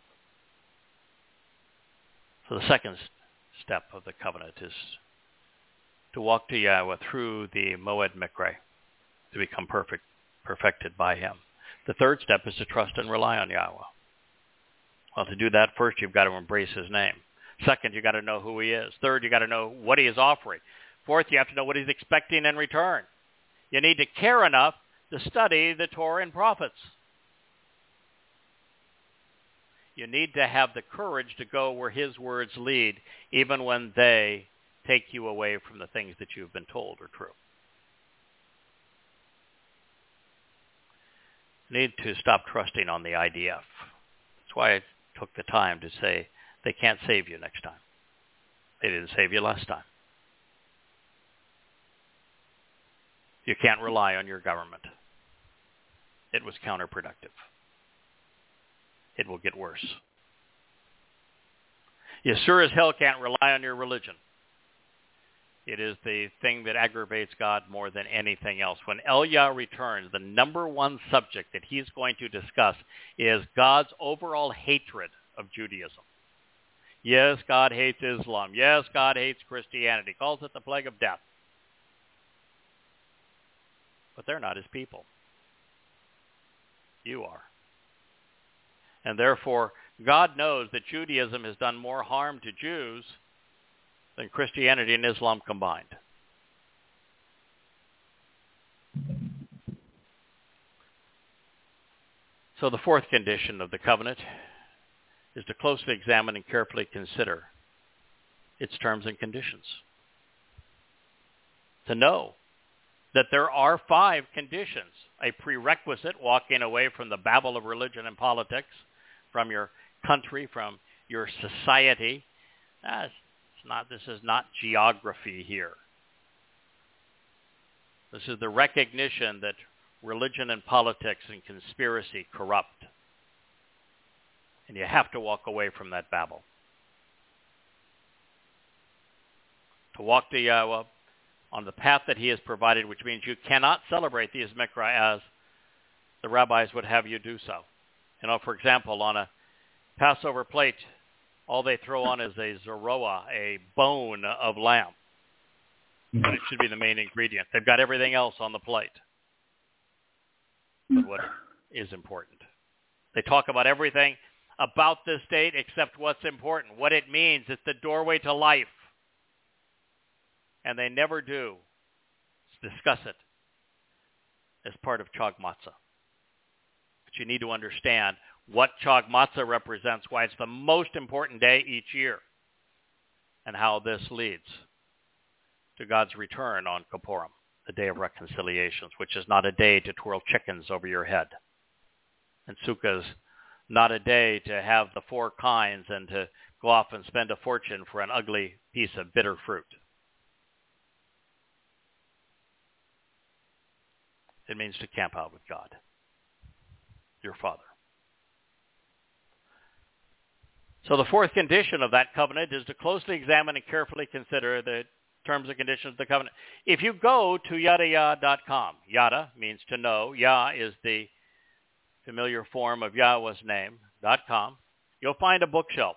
So the second step of the covenant is to walk to Yahweh through the Moed Mikre, to become perfect, perfected by him. The third step is to trust and rely on Yahweh. Well, to do that, first you've got to embrace his name. Second, you've got to know who he is. Third, you've got to know what he is offering. Fourth, you have to know what he's expecting in return. You need to care enough to study the Torah and prophets. You need to have the courage to go where his words lead, even when they take you away from the things that you've been told are true. You need to stop trusting on the I D F. That's why I took the time to say they can't save you next time. They didn't save you last time. You can't rely on your government. It was counterproductive. It will get worse. You sure as hell can't rely on your religion. It is the thing that aggravates God more than anything else. When Elia returns, the number one subject that he's going to discuss is God's overall hatred of Judaism. Yes, God hates Islam. Yes, God hates Christianity. He calls it the plague of death. But they're not his people. You are. And therefore, God knows that Judaism has done more harm to Jews than Christianity and Islam combined. So the fourth condition of the covenant is to closely examine and carefully consider its terms and conditions. To know that there are five conditions, a prerequisite, walking away from the babble of religion and politics, from your country, from your society. Uh, it's not, this is not geography here. This is the recognition that religion and politics and conspiracy corrupt. And you have to walk away from that babble. To walk to Yahweh on the path that he has provided, which means you cannot celebrate these mikra as the rabbis would have you do so. You know, for example, on a Passover plate, all they throw on is a zoroa, a bone of lamb. And it should be the main ingredient. They've got everything else on the plate. But what is important? They talk about everything about this date except what's important, what it means. It's the doorway to life. And they never do discuss it as part of Chag Matzah. But you need to understand what Chag Matzah represents, why it's the most important day each year, and how this leads to God's return on Kippurim, the Day of Reconciliations, which is not a day to twirl chickens over your head. And Sukkah is not a day to have the four kinds and to go off and spend a fortune for an ugly piece of bitter fruit. It means to camp out with God, your Father. So the fourth condition of that covenant is to closely examine and carefully consider the terms and conditions of the covenant. If you go to yada yah dot com, yada means to know, Yah is the familiar form of Yahweh's name, .com, you'll find a bookshelf.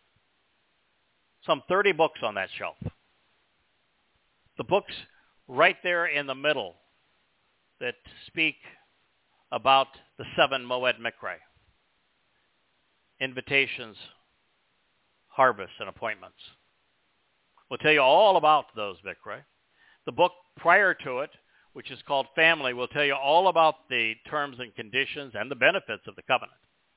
Some thirty books on that shelf. The books right there in the middle that speak about the seven Moed Mikra, invitations, harvests, and appointments. We'll tell you all about those Mikra. The book prior to it, which is called Family, will tell you all about the terms and conditions and the benefits of the covenant.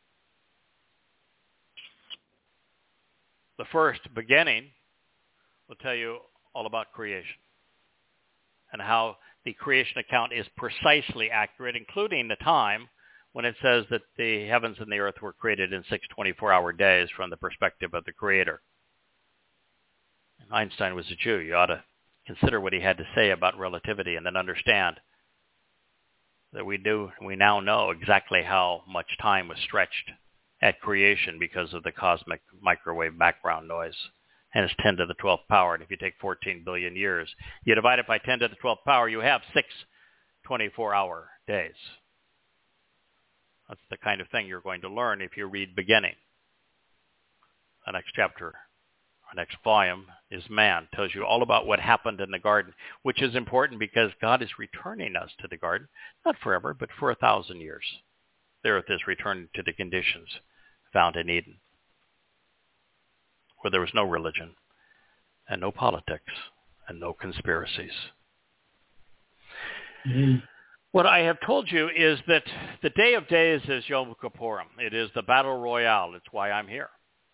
The first, Beginning, will tell you all about creation and how the creation account is precisely accurate, including the time when it says that the heavens and the earth were created in six twenty-four-hour days from the perspective of the Creator. And Einstein was a Jew. You ought to consider what he had to say about relativity and then understand that we do, we now know exactly how much time was stretched at creation because of the cosmic microwave background noise. And it's ten to the twelfth power. And if you take fourteen billion years, you divide it by ten to the twelfth power, you have six twenty-four-hour days. That's the kind of thing you're going to learn if you read Beginning. The next chapter, our next volume, is Man. It tells you all about what happened in the garden, which is important because God is returning us to the garden, not forever, but for a thousand years. The earth is returning to the conditions found in Eden, where there was no religion and no politics and no conspiracies. Mm-hmm. What I have told you is that the Day of Days is Yom Kippurim. It is the battle royale. It's why I'm here.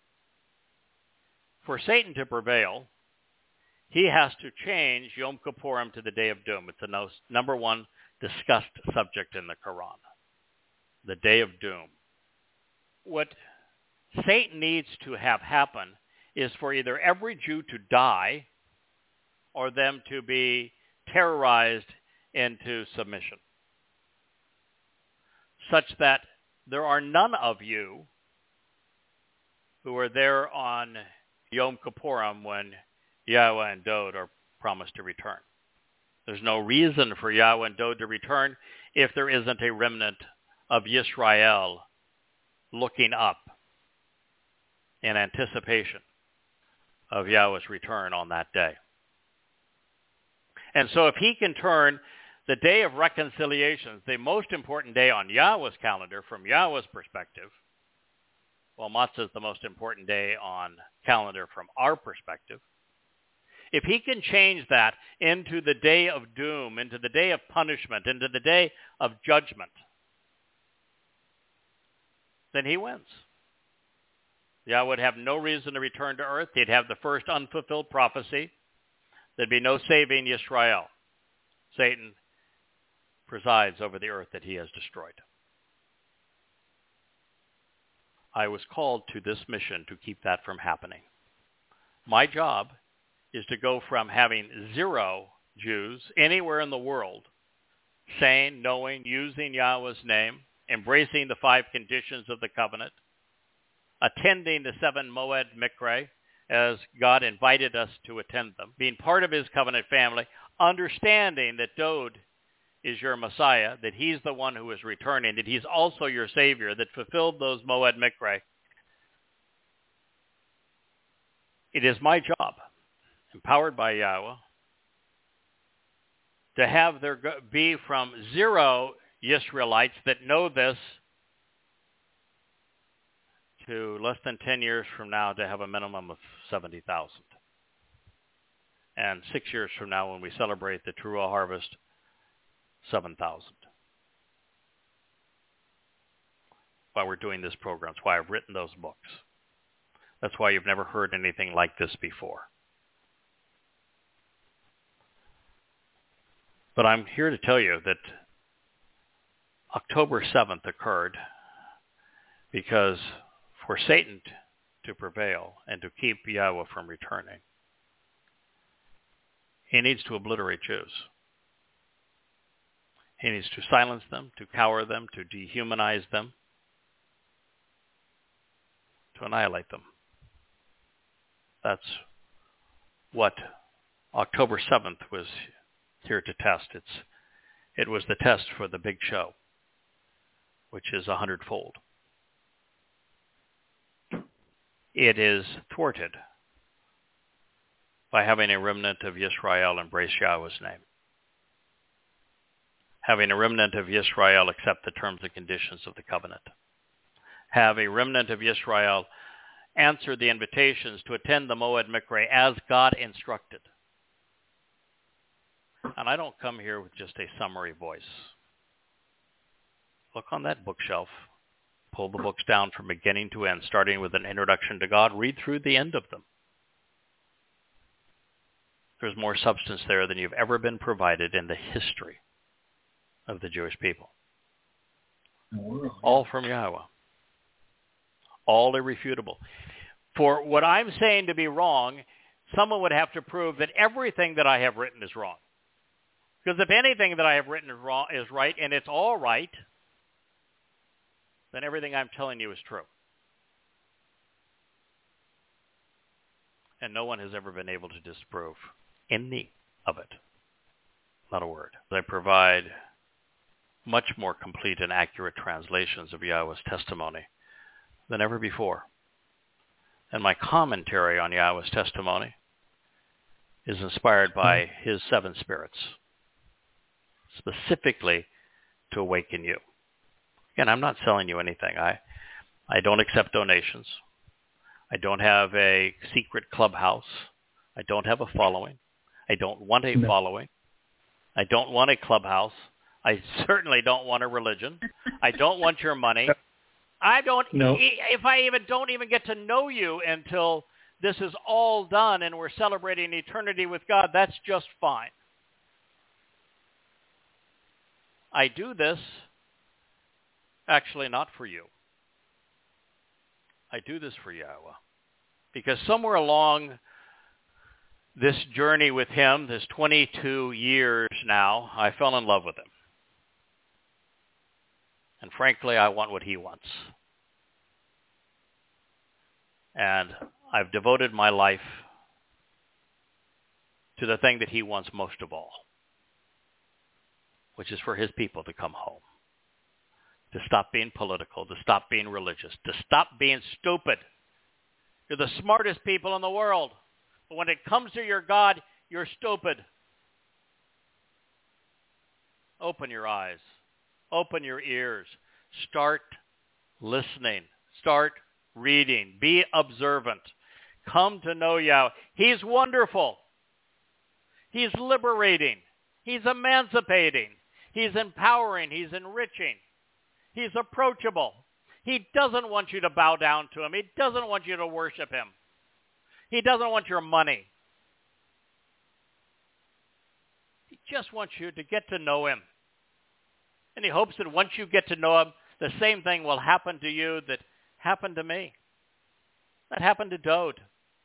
For Satan to prevail, he has to change Yom Kippurim to the Day of Doom. It's the no, number one discussed subject in the Quran, the Day of Doom. What Satan needs to have happen is for either every Jew to die or them to be terrorized into submission, such that there are none of you who are there on Yom Kippurim when Yahweh and Dod are promised to return. There's no reason for Yahweh and Dod to return if there isn't a remnant of Yisrael looking up in anticipation of Yahweh's return on that day. And so if he can turn the day of reconciliation, the most important day on Yahweh's calendar from Yahweh's perspective, well, Matzah is the most important day on calendar from our perspective. If he can change that into the day of doom, into the day of punishment, into the day of judgment, then he wins. Yahweh would have no reason to return to earth. He'd have the first unfulfilled prophecy. There'd be no saving Yisrael. Satan presides over the earth that he has destroyed. I was called to this mission to keep that from happening. My job is to go from having zero Jews anywhere in the world saying, knowing, using Yahweh's name, embracing the five conditions of the covenant, attending the seven Moed Mikre as God invited us to attend them, being part of his covenant family, understanding that Dod is your Messiah, that he's the one who is returning, that he's also your Savior, that fulfilled those Moed Mikre. It is my job, empowered by Yahweh, to have there be from zero Israelites that know this to less than ten years from now to have a minimum of seventy thousand. And six years from now when we celebrate the Teruah harvest, seven thousand. Why we're doing this program. That's why I've written those books. That's why you've never heard anything like this before. But I'm here to tell you that October seventh occurred because for Satan to prevail and to keep Yahweh from returning, he needs to obliterate Jews. He needs to silence them, to cower them, to dehumanize them, to annihilate them. That's what October seventh was here to test. It's, it was the test for the big show, which is a hundredfold. It is thwarted by having a remnant of Yisrael embrace Yahweh's name. Having a remnant of Yisrael accept the terms and conditions of the covenant. Have a remnant of Yisrael answer the invitations to attend the Moed Mikre as God instructed. And I don't come here with just a summary voice. Look on that bookshelf. Pull the books down from beginning to end, starting with an introduction to God. Read through the end of them. There's more substance there than you've ever been provided in the history of the Jewish people. All from Yahweh. All irrefutable. For what I'm saying to be wrong, someone would have to prove that everything that I have written is wrong. Because if anything that I have written is wrong, is right, and it's all right, then everything I'm telling you is true. And no one has ever been able to disprove any of it. Not a word. I provide much more complete and accurate translations of Yahweh's testimony than ever before. And my commentary on Yahweh's testimony is inspired by his seven spirits, specifically to awaken you. Again, I'm not selling you anything. I, I don't accept donations. I don't have a secret clubhouse. I don't have a following. I don't want a no. following. I don't want a clubhouse. I certainly don't want a religion. I don't want your money. I don't, no. if I even don't even get to know you until this is all done and we're celebrating eternity with God, that's just fine. I do this actually not for you. I do this for Yahweh. Because somewhere along this journey with him, this twenty-two years now, I fell in love with him. And frankly, I want what he wants. And I've devoted my life to the thing that he wants most of all, which is for his people to come home, to stop being political, to stop being religious, to stop being stupid. You're the smartest people in the world, but when it comes to your God, you're stupid. Open your eyes. Open your ears. Start listening. Start reading. Be observant. Come to know Yahweh. He's wonderful. He's liberating. He's emancipating. He's empowering. He's enriching. He's approachable. He doesn't want you to bow down to him. He doesn't want you to worship him. He doesn't want your money. He just wants you to get to know him. And he hopes that once you get to know him, the same thing will happen to you that happened to me. That happened to Dode.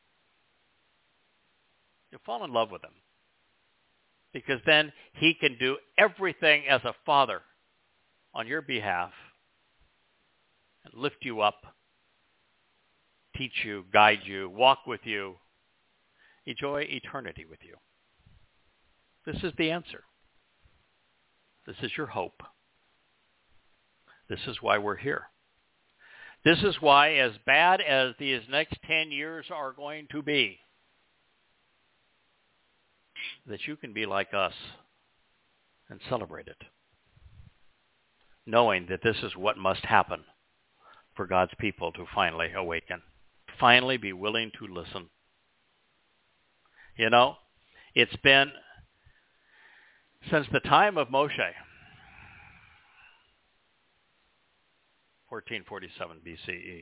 You'll fall in love with him. Because then he can do everything as a father on your behalf and lift you up, teach you, guide you, walk with you, enjoy eternity with you. This is the answer. This is your hope. This is why we're here. This is why, as bad as these next ten years are going to be, that you can be like us and celebrate it, knowing that this is what must happen for God's people to finally awaken, finally be willing to listen. You know, it's been since the time of Moshe, fourteen forty-seven B C E,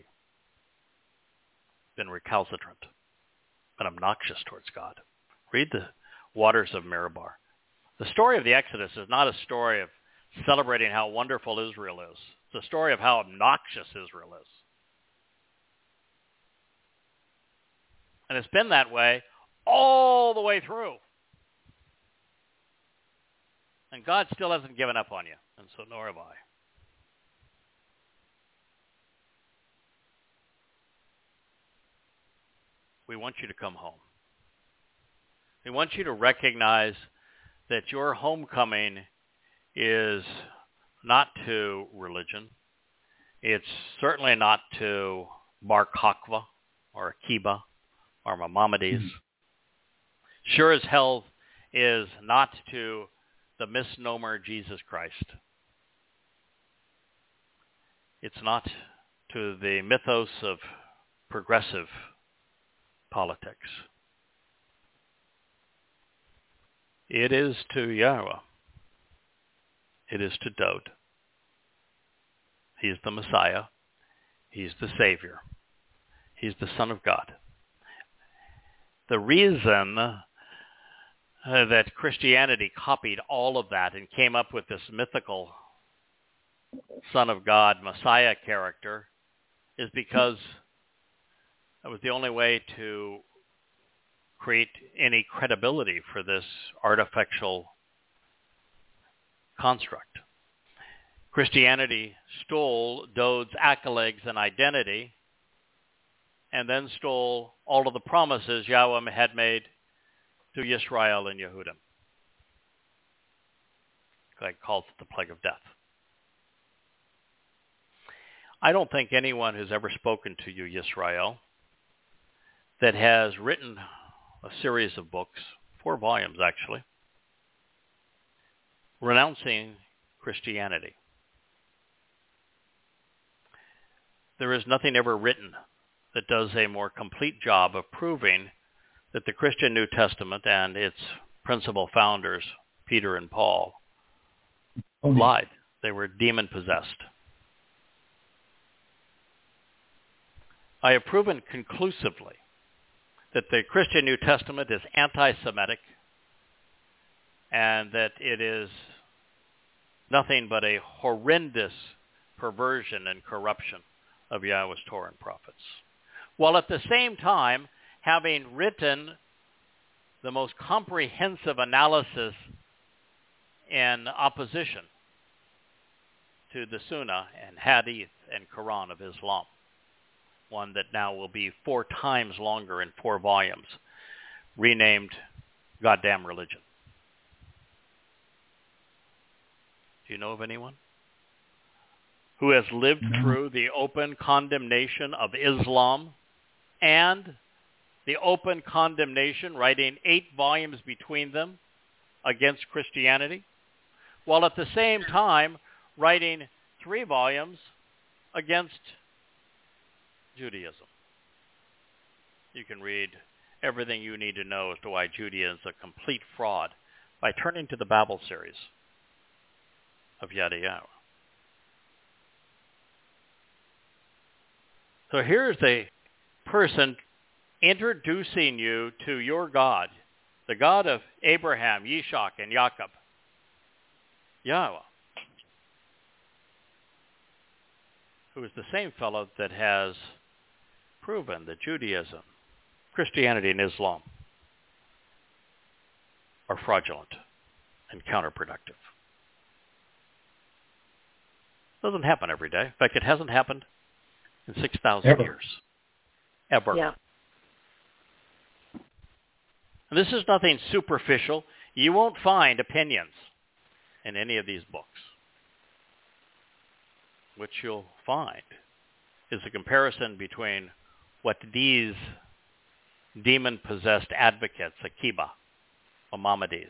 been recalcitrant, been obnoxious towards God. Read the waters of Meribah. The story of the Exodus is not a story of celebrating how wonderful Israel is. It's a story of how obnoxious Israel is. And it's been that way all the way through. And God still hasn't given up on you, and so nor have I. We want you to come home. We want you to recognize that your homecoming is not to religion. It's certainly not to Bar Kokhba or Akiba or Maimonides. Mm-hmm. Sure as hell is not to the misnomer Jesus Christ. It's not to the mythos of progressive politics. It is to Yahweh. It is to Dode. He's the Messiah. He's the Savior. He's the Son of God. The reason uh, that Christianity copied all of that and came up with this mythical Son of God, Messiah character is because that was the only way to create any credibility for this artificial construct. Christianity stole Dode's accolades and identity and then stole all of the promises Yahweh had made to Yisrael and Yehudim. God calls it the plague of death. I don't think anyone who's ever spoken to you, Yisrael, that has written a series of books, four volumes actually, renouncing Christianity. There is nothing ever written that does a more complete job of proving that the Christian New Testament and its principal founders, Peter and Paul, oh, lied. They were demon-possessed. I have proven conclusively that the Christian New Testament is anti-Semitic and that it is nothing but a horrendous perversion and corruption of Yahweh's Torah and prophets, while at the same time having written the most comprehensive analysis in opposition to the Sunnah and Hadith and Quran of Islam, one that now will be four times longer in four volumes, renamed goddamn religion. Do you know of anyone who has lived No. through the open condemnation of Islam and the open condemnation, writing eight volumes between them, against Christianity, while at the same time writing three volumes against Judaism? You can read everything you need to know as to why Judaism is a complete fraud by turning to the Babel series of Yadayahu. So here's a person introducing you to your God, the God of Abraham, Yishak, and Jacob, Yahweh, who is the same fellow that has proven that Judaism, Christianity, and Islam are fraudulent and counterproductive. Doesn't happen every day. In fact, it hasn't happened in six thousand years. Ever. Yeah. And this is nothing superficial. You won't find opinions in any of these books. What you'll find is a comparison between what these demon-possessed advocates, Akiba, Maimonides,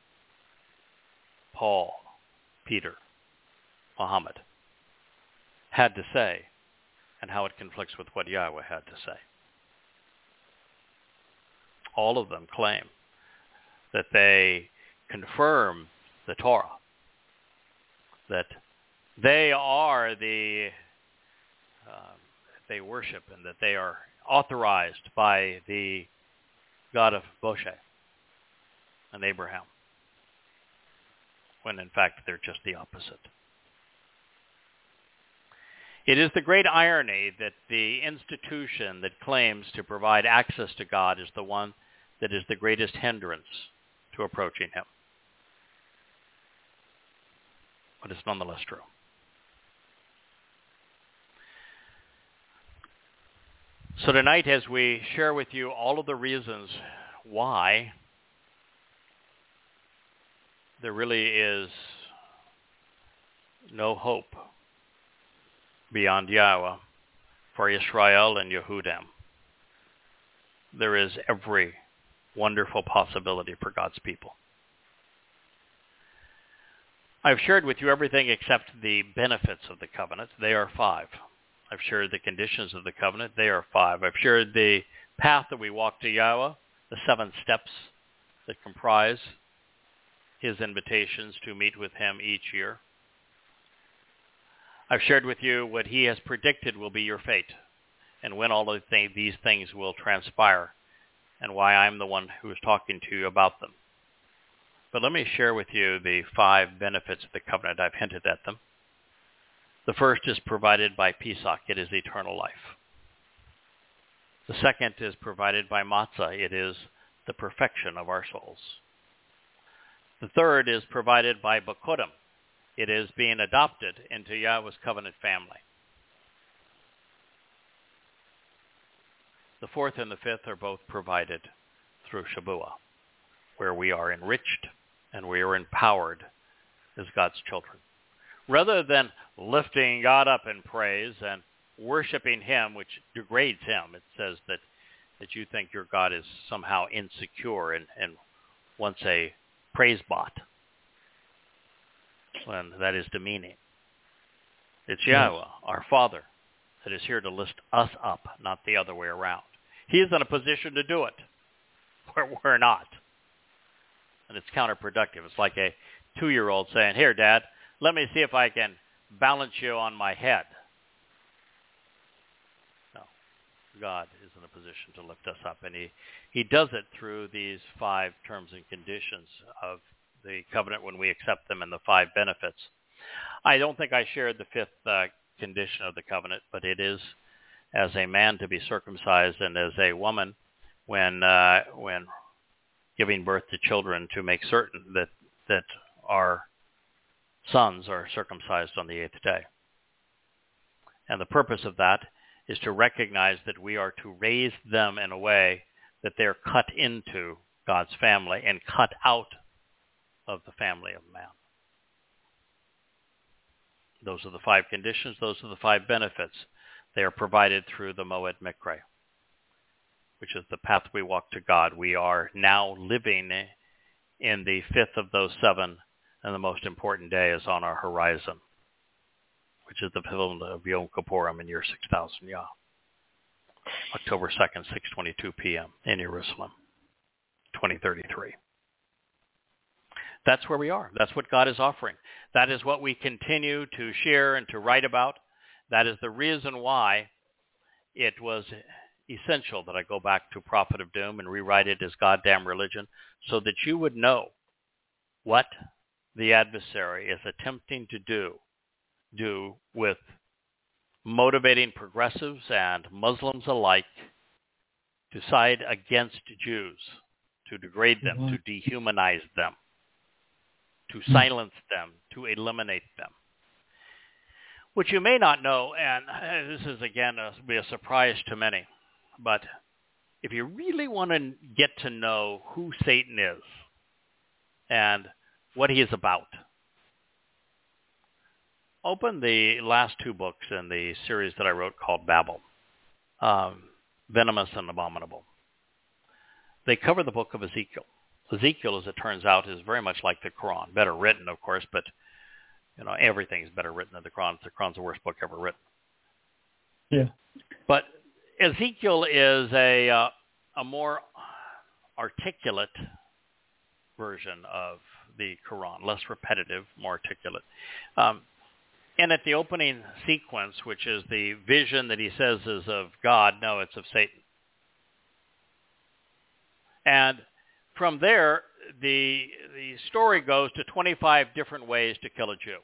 Paul, Peter, Muhammad, had to say, and how it conflicts with what Yahweh had to say. All of them claim that they confirm the Torah, that they are the, uh, they worship and that they are authorized by the God of Moshe and Abraham, when in fact they're just the opposite. It is the great irony that the institution that claims to provide access to God is the one that is the greatest hindrance to approaching him. But it's nonetheless true. So tonight, as we share with you all of the reasons why there really is no hope beyond Yahweh for Israel and Yehudim, there is every wonderful possibility for God's people. I've shared with you everything except the benefits of the covenant. They are five. I've shared the conditions of the covenant. They are five. I've shared the path that we walk to Yahweh, the seven steps that comprise his invitations to meet with him each year. I've shared with you what he has predicted will be your fate and when all of these things will transpire and why I'm the one who is talking to you about them. But let me share with you the five benefits of the covenant. I've hinted at them. The first is provided by Pesach. It is eternal life. The second is provided by Matzah. It is the perfection of our souls. The third is provided by Bakudim. It is being adopted into Yahweh's covenant family. The fourth and the fifth are both provided through Shabuah, where we are enriched and we are empowered as God's children. Rather than lifting God up in praise and worshiping him, which degrades him, it says that, that you think your God is somehow insecure and, and wants a praise bot, when that is demeaning. It's Yahweh, our Father, that is here to lift us up, not the other way around. He is in a position to do it, where we're not. And it's counterproductive. It's like a two-year-old saying, "Here, Dad, let me see if I can balance you on my head." No, God is in a position to lift us up, and he, he does it through these five terms and conditions of the covenant when we accept them and the five benefits. I don't think I shared the fifth uh, condition of the covenant, but it is as a man to be circumcised and as a woman when uh, when giving birth to children to make certain that, that our sons are circumcised on the eighth day. And the purpose of that is to recognize that we are to raise them in a way that they're cut into God's family and cut out of the family of man. Those are the five conditions. Those are the five benefits. They are provided through the Moed Mikre, which is the path we walk to God. We are now living in the fifth of those seven, and the most important day is on our horizon, which is the fulfillment of Yom Kippurim in year six thousand Yah, October second, six twenty-two p.m. in Jerusalem, twenty thirty-three. That's where we are. That's what God is offering. That is what we continue to share and to write about. That is the reason why it was essential that I go back to Prophet of Doom and rewrite it as Goddamn Religion, so that you would know what the adversary is attempting to do, do with motivating progressives and Muslims alike to side against Jews, to degrade them, mm-hmm. to dehumanize them, to silence them, to eliminate them. What you may not know, and this is again a, be a surprise to many, but if you really want to get to know who Satan is and what he is about, open the last two books in the series that I wrote called Babel, um, Venomous and Abominable. They cover the book of Ezekiel. Ezekiel, as it turns out, is very much like the Quran. Better written, of course, but you know everything's better written than the Quran. The Quran's the worst book ever written. Yeah. But Ezekiel is a uh, a more articulate version of the Quran, less repetitive, more articulate. Um, and at the opening sequence, which is the vision that he says is of God, no, it's of Satan. And from there, the the story goes to twenty-five different ways to kill a Jew.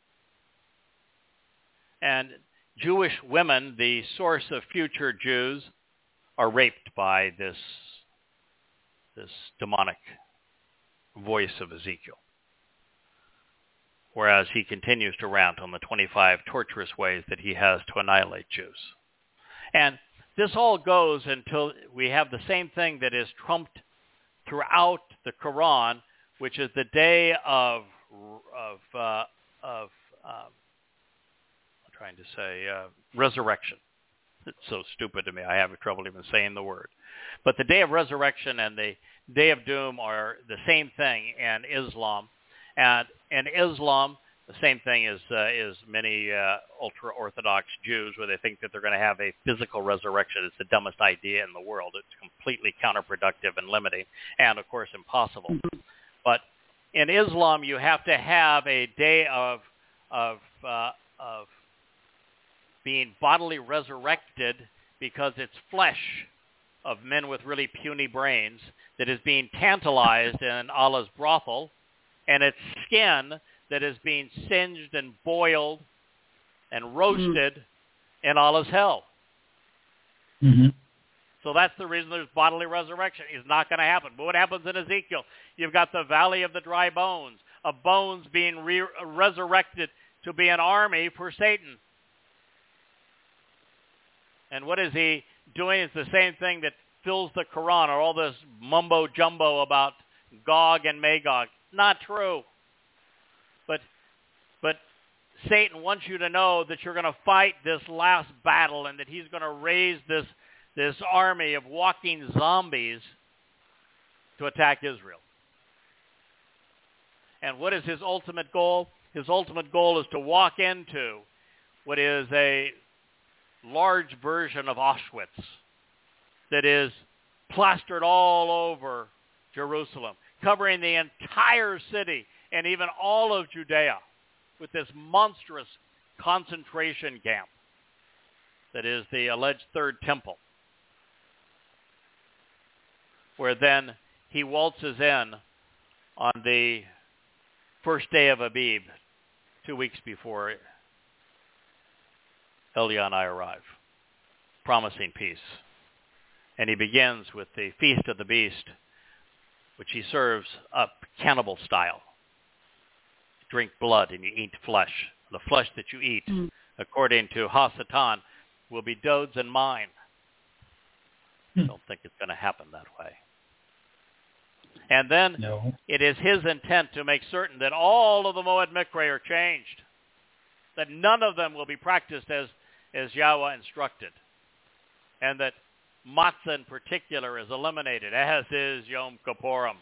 And Jewish women, the source of future Jews, are raped by this, this demonic voice of Ezekiel. Whereas he continues to rant on the twenty-five torturous ways that he has to annihilate Jews. And this all goes until we have the same thing that is trumped throughout the Quran, which is the day of of uh, of um, I'm trying to say uh, resurrection. It's so stupid to me. I have trouble even saying the word. But the day of resurrection and the day of doom are the same thing in Islam, and in Islam the same thing is uh, is many uh, ultra-Orthodox Jews, where they think that they're going to have a physical resurrection. It's the dumbest idea in the world. It's completely counterproductive and limiting, and of course impossible. Mm-hmm. But in Islam, you have to have a day of of uh, of being bodily resurrected, because it's flesh of men with really puny brains that is being tantalized in Allah's brothel, and it's skin that is being singed and boiled and roasted mm-hmm. in Allah's hell. Mm-hmm. So that's the reason there's bodily resurrection. It's not going to happen. But what happens in Ezekiel? You've got the valley of the dry bones, of bones being re- resurrected to be an army for Satan. And what is he doing? It's the same thing that fills the Quran, or all this mumbo-jumbo about Gog and Magog. Not true. But but Satan wants you to know that you're going to fight this last battle, and that he's going to raise this this army of walking zombies to attack Israel. And what is his ultimate goal? His ultimate goal is to walk into what is a large version of Auschwitz that is plastered all over Jerusalem, covering the entire city and even all of Judea, with this monstrous concentration camp that is the alleged third temple, where then he waltzes in on the first day of Abib, two weeks before Elia and I arrive, promising peace. And he begins with the Feast of the Beast, which he serves up cannibal style. You drink blood and you eat flesh. The flesh that you eat, mm. according to Hasatan, will be Dod's and mine. Mm. I don't think it's going to happen that way. And then No. it is his intent to make certain that all of the Moed Mikre are changed, that none of them will be practiced as, as Yahweh instructed, and that matzah in particular is eliminated, as is Yom Kippurim,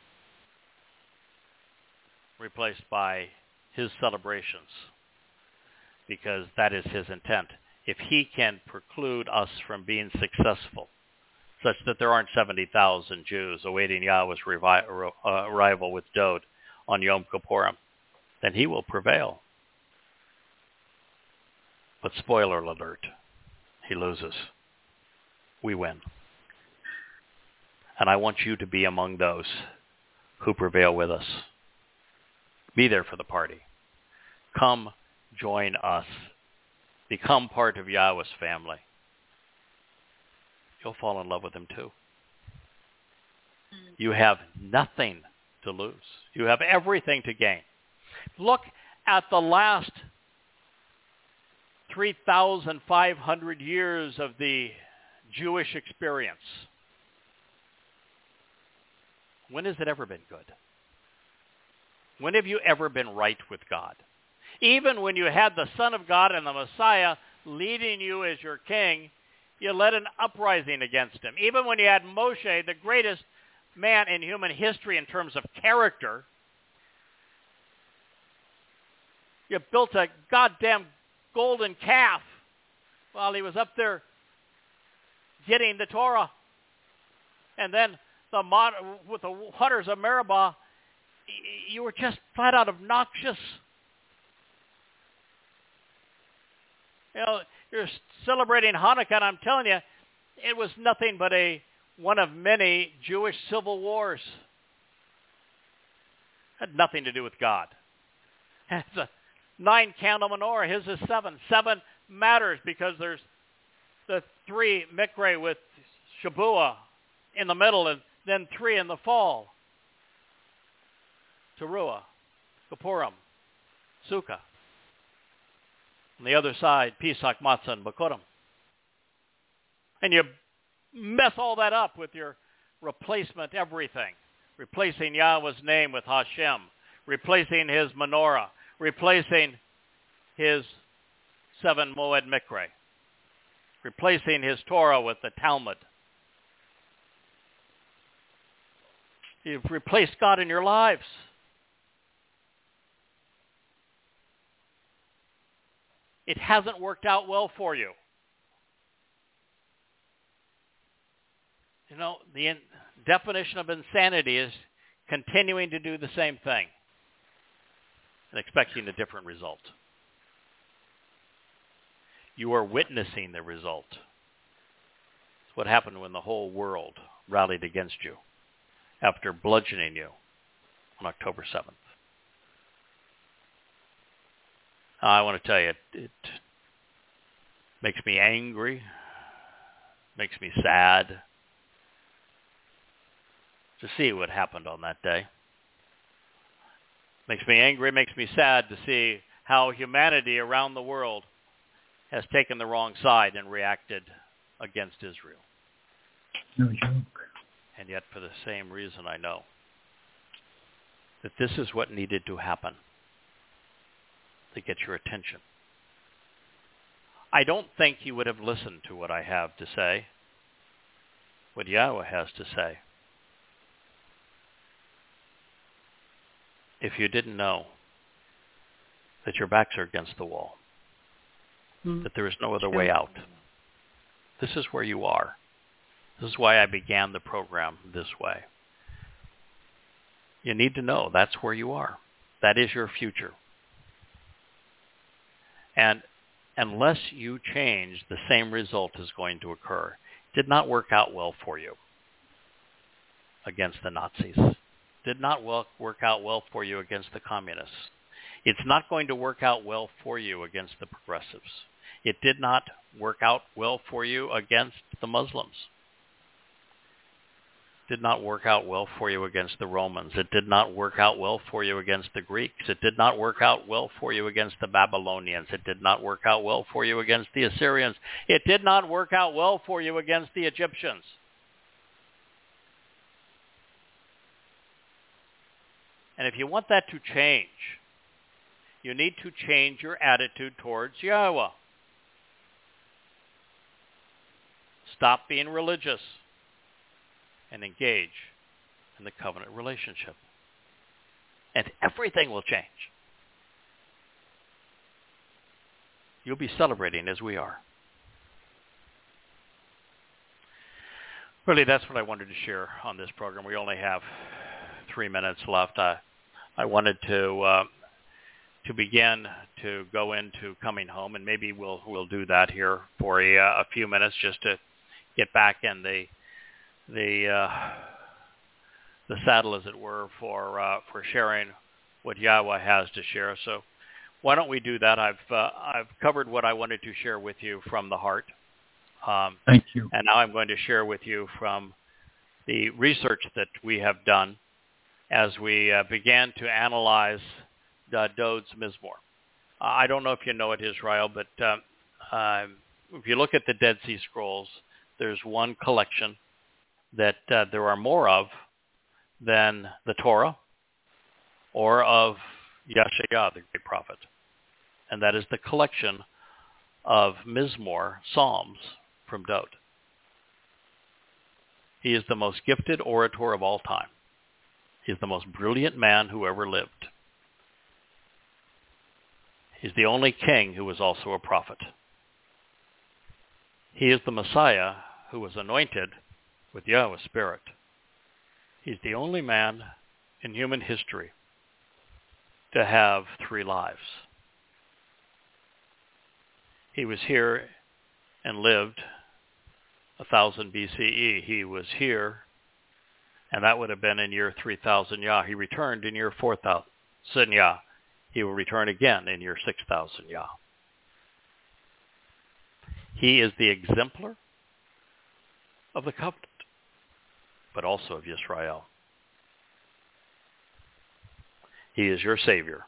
replaced by his celebrations, because that is his intent. If he can preclude us from being successful, such that there aren't seventy thousand Jews awaiting Yahweh's revi- uh, arrival with Dode on Yom Kippurim, then he will prevail. But spoiler alert, he loses. We win. And I want you to be among those who prevail with us. Be there for the party. Come join us. Become part of Yahweh's family. You'll fall in love with him too. You have nothing to lose. You have everything to gain. Look at the last three thousand five hundred years of the Jewish experience. When has it ever been good? When have you ever been right with God? Even when you had the Son of God and the Messiah leading you as your king, you led an uprising against him. Even when you had Moshe, the greatest man in human history in terms of character, you built a goddamn golden calf while he was up there getting the Torah. And then the with the waters of Meribah, you were just flat out obnoxious. You know, you're celebrating Hanukkah, and I'm telling you, it was nothing but a one of many Jewish civil wars. It had nothing to do with God. It's a nine-candle menorah. His is seven. Seven matters because there's the three Mikre with Shabuah in the middle, and then three in the fall. Teruah, Kippurim, Sukkah. On the other side, Pesach, Matzah, and Bikurim. And you mess all that up with your replacement everything. Replacing Yahweh's name with Hashem. Replacing his menorah. Replacing his seven Moed Mikre. Replacing his Torah with the Talmud. You've replaced God in your lives. It hasn't worked out well for you. You know, the in- definition of insanity is continuing to do the same thing and expecting a different result. You are witnessing the result. It's what happened when the whole world rallied against you after bludgeoning you on October seventh. I want to tell you, it, it makes me angry, makes me sad to see what happened on that day. Makes me angry, makes me sad to see how humanity around the world has taken the wrong side and reacted against Israel. No joke. And yet for the same reason I know that this is what needed to happen to get your attention. I don't think you would have listened to what I have to say, what Yahweh has to say, if you didn't know that your backs are against the wall, mm. that there is no other way out. This is where you are. This is why I began the program this way. You need to know that's where you are. That is your future. And unless you change, the same result is going to occur. It did not work out well for you against the Nazis. It did not work out well for you against the communists. It's not going to work out well for you against the progressives. It did not work out well for you against the Muslims. It did not work out well for you against the Romans. It did not work out well for you against the Greeks. It did not work out well for you against the Babylonians. It did not work out well for you against the Assyrians. It did not work out well for you against the Egyptians. And if you want that to change, you need to change your attitude towards Yahweh. Stop being religious and engage in the covenant relationship. And everything will change. You'll be celebrating as we are. Really, that's what I wanted to share on this program. We only have three minutes left. I, I wanted to uh, to begin to go into coming home, and maybe we'll we'll do that here for a, a few minutes just to get back in the the uh, the saddle, as it were, for uh, for sharing what Yahweh has to share. So why don't we do that? I've uh, I've covered what I wanted to share with you from the heart. Um, Thank you. And now I'm going to share with you from the research that we have done as we uh, began to analyze uh, Dode's Mizmor. Uh, I don't know if you know it, Israel, but um, uh, if you look at the Dead Sea Scrolls, there's one collection that uh, there are more of than the Torah or of Yeshayah, the great prophet. And that is the collection of Mizmor, Psalms, from Dode. He is the most gifted orator of all time. He is the most brilliant man who ever lived. He's the only king who was also a prophet. He is the Messiah who was anointed with Yahweh's Spirit. He's the only man in human history to have three lives. He was here and lived one thousand B C E. He was here, and that would have been in year three thousand Yah. He returned in year four thousand Yah. He will return again in year six thousand Yah. He is the exemplar of the covenant, but also of Yisrael. He is your Savior.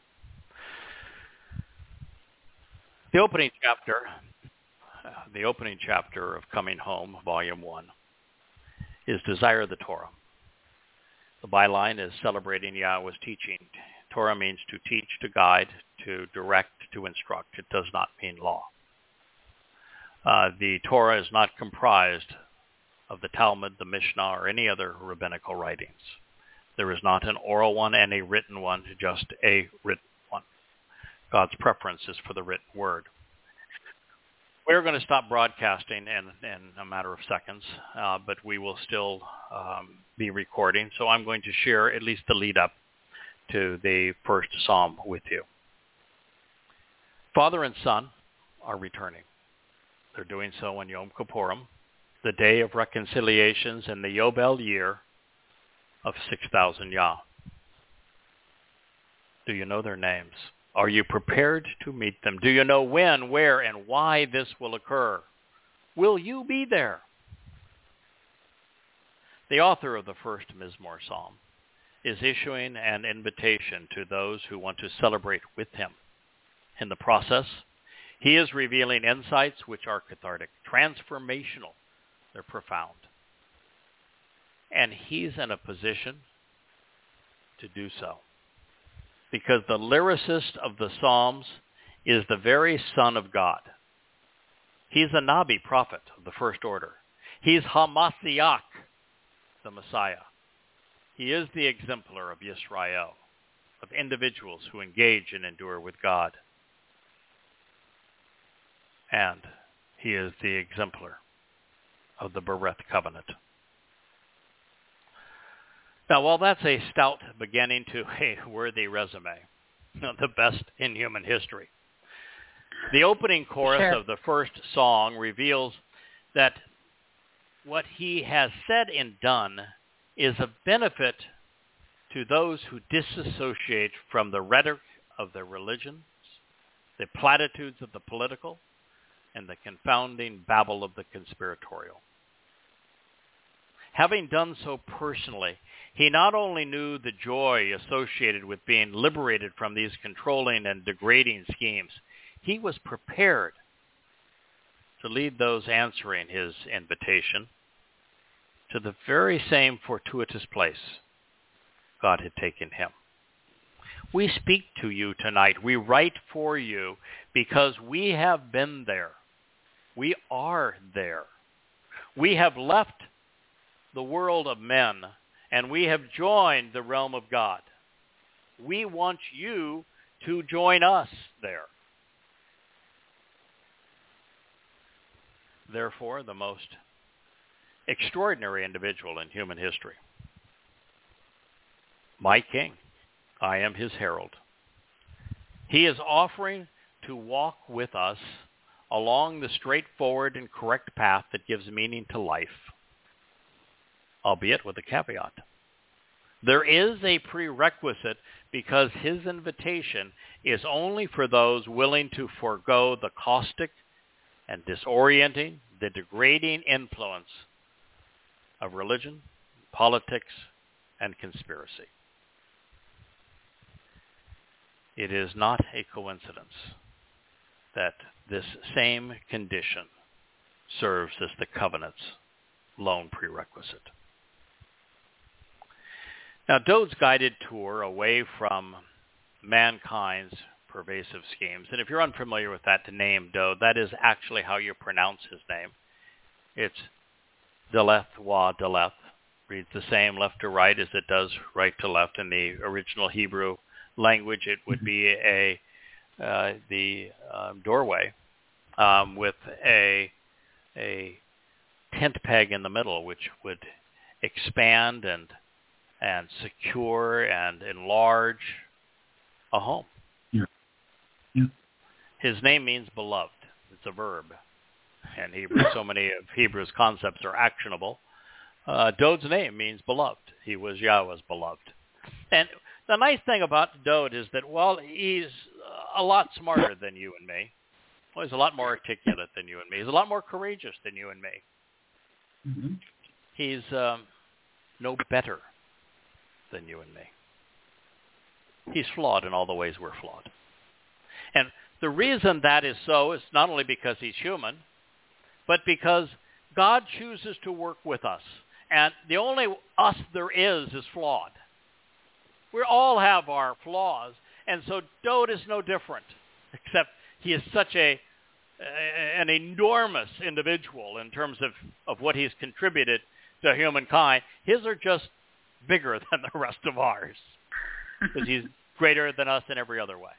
The opening chapter, uh, the opening chapter of Coming Home, Volume one, is Desire the Torah. The byline is Celebrating Yahweh's Teaching. Torah means to teach, to guide, to direct, to instruct. It does not mean law. Uh, the Torah is not comprised of the Talmud, the Mishnah, or any other rabbinical writings. There is not an oral one and a written one, just a written one. God's preference is for the written word. We're going to stop broadcasting in, in a matter of seconds, uh, but we will still um, be recording. So I'm going to share at least the lead up to the first psalm with you. Father and Son are returning. They're doing so on Yom Kippurim, the day of reconciliations in the Yobel year of six thousand Yah. Do you know their names? Are you prepared to meet them? Do you know when, where, and why this will occur? Will you be there? The author of the first Mizmor Psalm is issuing an invitation to those who want to celebrate with him. In the process, he is revealing insights which are cathartic, transformational. They're profound. And he's in a position to do so, because the lyricist of the Psalms is the very Son of God. He's a Nabi prophet of the first order. He's Hamashiach, the Messiah. He is the exemplar of Yisrael, of individuals who engage and endure with God. And he is the exemplar of the Bereth covenant. Now, while that's a stout beginning to a worthy resume, the best in human history, the opening chorus Sure. of the first song reveals that what he has said and done is of benefit to those who disassociate from the rhetoric of the religions, the platitudes of the political, and the confounding babble of the conspiratorial. Having done so personally, he not only knew the joy associated with being liberated from these controlling and degrading schemes, he was prepared to lead those answering his invitation to the very same fortuitous place God had taken him. We speak to you tonight. We write for you because we have been there. We are there. We have left the world of men, and we have joined the realm of God. We want you to join us there. Therefore, the most extraordinary individual in human history, my King, I am his herald. He is offering to walk with us along the straightforward and correct path that gives meaning to life, albeit with a caveat. There is a prerequisite because his invitation is only for those willing to forego the caustic and disorienting, the degrading influence of religion, politics, and conspiracy. It is not a coincidence that this same condition serves as the covenant's lone prerequisite. Now, Dode's guided tour away from mankind's pervasive schemes, and if you're unfamiliar with that name, Dode, that is actually how you pronounce his name. It's Deleth Wa Deleth. Reads the same left to right as it does right to left in the original Hebrew language. It would be a uh, the um, doorway um, with a a tent peg in the middle, which would expand and and secure and enlarge a home. Yeah. Yeah. His name means beloved. It's a verb. In Hebrew, so many of Hebrew's concepts are actionable. Uh, Dode's name means beloved. He was Yahweh's beloved. And the nice thing about Dode is that, well, he's a lot smarter than you and me. Well, he's a lot more articulate than you and me. He's a lot more courageous than you and me. Mm-hmm. He's um, no better than you and me. He's flawed in all the ways we're flawed. And the reason that is so is not only because he's human, but because God chooses to work with us. And the only us there is is flawed. We all have our flaws, and so Dode is no different, except he is such a, a an enormous individual in terms of, of what he's contributed to humankind. His are just bigger than the rest of ours, because he's greater than us in every other way.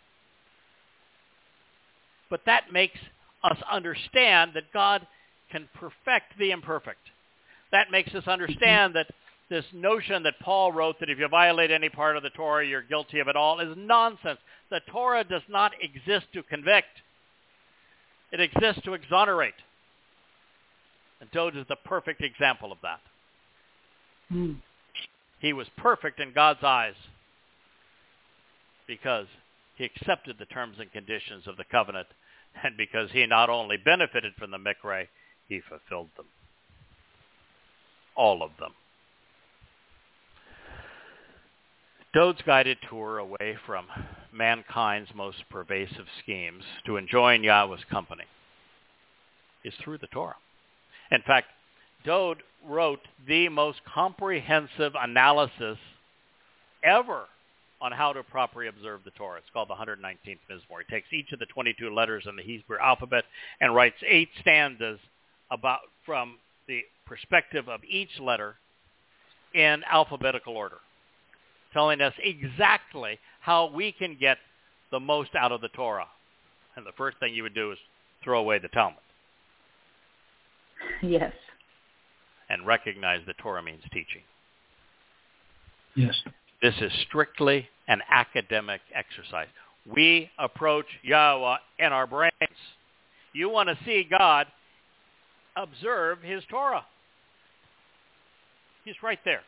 But that makes us understand that God can perfect the imperfect. That makes us understand that this notion that Paul wrote that if you violate any part of the Torah, you're guilty of it all is nonsense. The Torah does not exist to convict. It exists to exonerate. And Dode is the perfect example of that. Mm. He was perfect in God's eyes because he accepted the terms and conditions of the covenant, and because he not only benefited from the Mikra, he fulfilled them. All of them. Dode's guided tour away from mankind's most pervasive schemes to enjoying Yahweh's company is through the Torah. In fact, Dode wrote the most comprehensive analysis ever on how to properly observe the Torah. It's called the one hundred nineteenth Mizmor. He takes each of the twenty-two letters in the Hebrew alphabet and writes eight stanzas about from the perspective of each letter in alphabetical order, telling us exactly how we can get the most out of the Torah. And the first thing you would do is throw away the Talmud. Yes. And recognize that Torah means teaching. Yes. This is strictly an academic exercise. We approach Yahweh in our brains. You want to see God, observe his Torah. He's right there.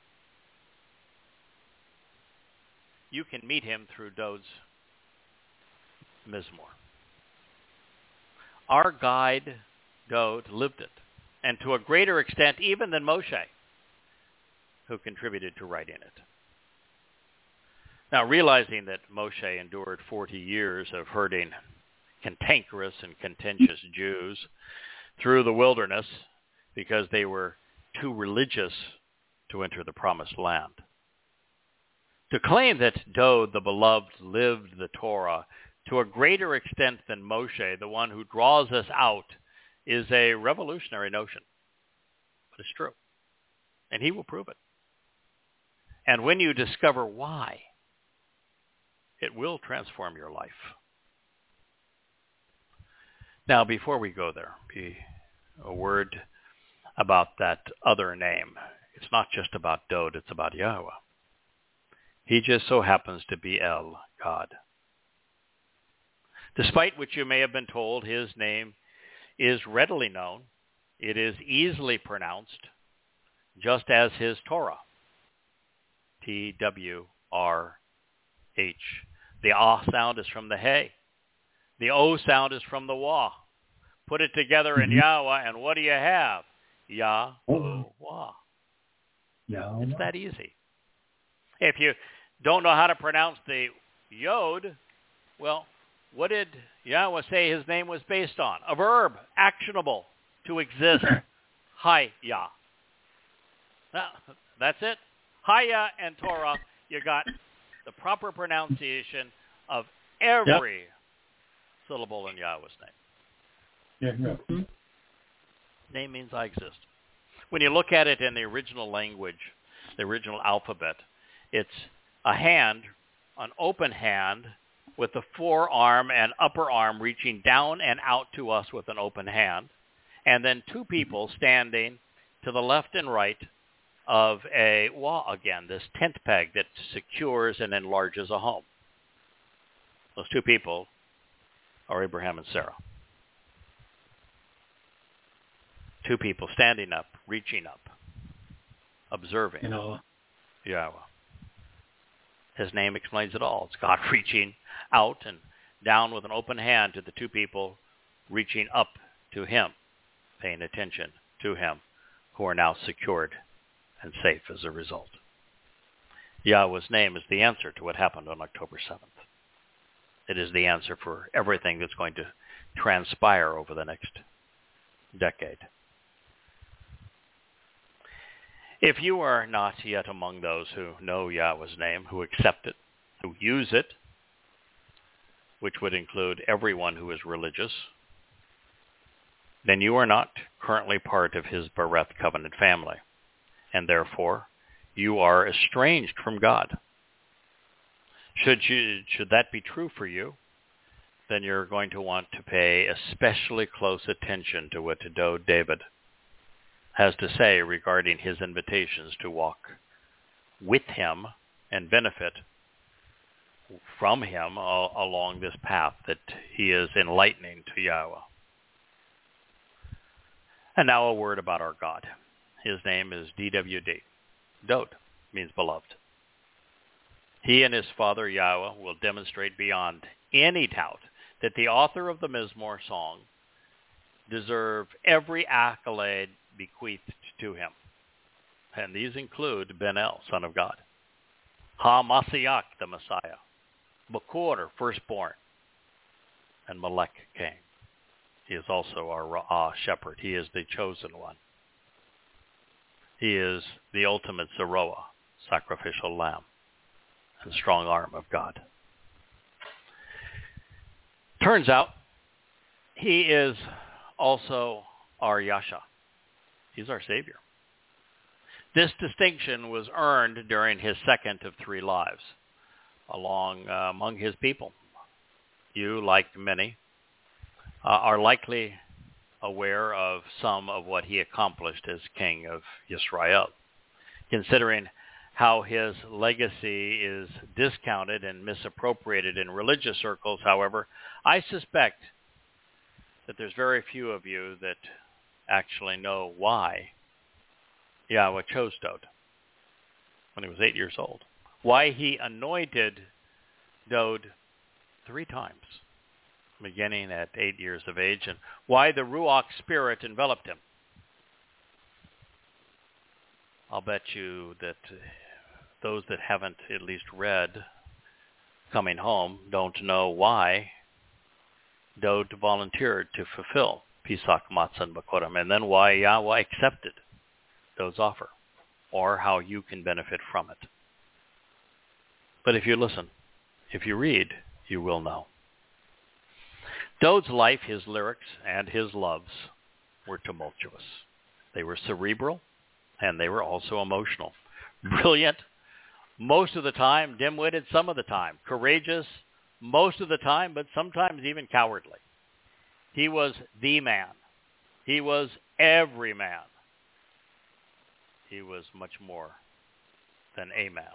You can meet him through Dode's Mizmor. Our guide, Dode, lived it, and to a greater extent even than Moshe, who contributed to writing it. Now, realizing that Moshe endured forty years of herding cantankerous and contentious Jews through the wilderness because they were too religious to enter the promised land, To claim that Dowd, the beloved, lived the Torah to a greater extent than Moshe, the one who draws us out, is a revolutionary notion. But it's true. And he will prove it. And when you discover why, it will transform your life. Now, before we go there, be a word about that other name. It's not just about Dowd, it's about Yahweh. He just so happens to be El, God. Despite what you may have been told, his name is readily known. It is easily pronounced, just as his Torah. T W R H. The Ah sound is from the Hey. The O sound is from the Wah. Put it together in mm-hmm. Yahweh, and what do you have? Yahweh. Yahweh. It's that easy. If you don't know how to pronounce the Yod, well, what did Yahweh say his name was based on? A verb, actionable, to exist. Hi-Yah. That's it. Hi-Yah and Torah, you got the proper pronunciation of every yep. syllable in Yahweh's name. Yeah, yeah. Name means I exist. When you look at it in the original language, the original alphabet, it's a hand, an open hand, with the forearm and upper arm reaching down and out to us with an open hand, and then two people standing to the left and right of a wah again, this tent peg that secures and enlarges a home. Those two people are Abraham and Sarah. Two people standing up, reaching up, observing you know. Yahweh. His name explains it all. It's God reaching out and down with an open hand to the two people reaching up to him, paying attention to him, who are now secured and safe as a result. Yahweh's name is the answer to what happened on October seventh. It is the answer for everything that's going to transpire over the next decade. If you are not yet among those who know Yahweh's name, who accept it, who use it, which would include everyone who is religious, then you are not currently part of his Bereth covenant family, and therefore you are estranged from God. Should you, should that be true for you, then you're going to want to pay especially close attention to what Dowd David has to say regarding his invitations to walk with him and benefit from him uh, along this path that he is enlightening to Yahweh. And now a word about our God. His name is D W D. Dowd means beloved. He and his father Yahweh will demonstrate beyond any doubt that the author of the Mizmor song deserve every accolade bequeathed to him. And these include Ben-El, son of God, Ha-Mashiach, the Messiah, Bakor, firstborn, and Melech, king. He is also our Ra'ah, shepherd. He is the chosen one. He is the ultimate Zeroah, sacrificial lamb, and strong arm of God. Turns out, he is also our Yasha. He's our Savior. This distinction was earned during his second of three lives, along uh, among his people. You, like many, uh, are likely aware of some of what he accomplished as king of Israel. Considering how his legacy is discounted and misappropriated in religious circles, however, I suspect that there's very few of you that actually know why Yahweh chose Dowd when he was eight years old. Why he anointed Dowd three times, beginning at eight years of age, and why the Ruach Spirit enveloped him. I'll bet you that those that haven't at least read Coming Home don't know why Dowd volunteered to fulfill Pesach, Matzah, and Bakorim, and then why Yahweh accepted Dowd's offer, or how you can benefit from it. But if you listen, if you read, you will know. Dode's life, his lyrics, and his loves were tumultuous. They were cerebral, and they were also emotional. Brilliant, most of the time, dim-witted some of the time, courageous most of the time, but sometimes even cowardly. He was the man. He was every man. He was much more than a man.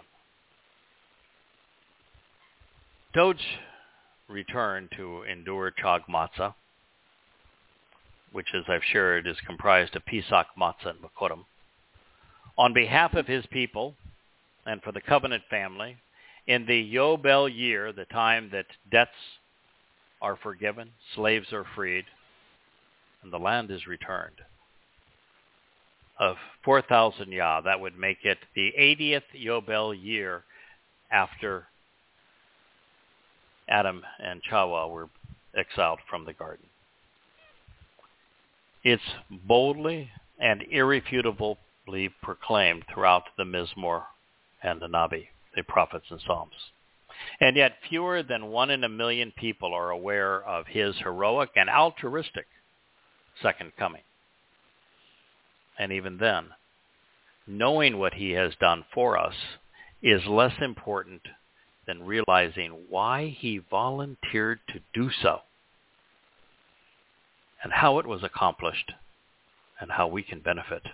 Dode's return to endure Chag Matzah, which, as I've shared, is comprised of Pesach, Matzah, and Bikurim, on behalf of his people and for the covenant family, in the Yobel year, the time that debts are forgiven, slaves are freed, and the land is returned. Of four thousand Yah, that would make it the eightieth Yobel year after Adam and Chava were exiled from the garden. It's boldly and irrefutably proclaimed throughout the Mizmor and the Navi, the prophets and Psalms. And yet fewer than one in a million people are aware of his heroic and altruistic second coming. And even then, knowing what he has done for us is less important than realizing why he volunteered to do so and how it was accomplished and how we can benefit.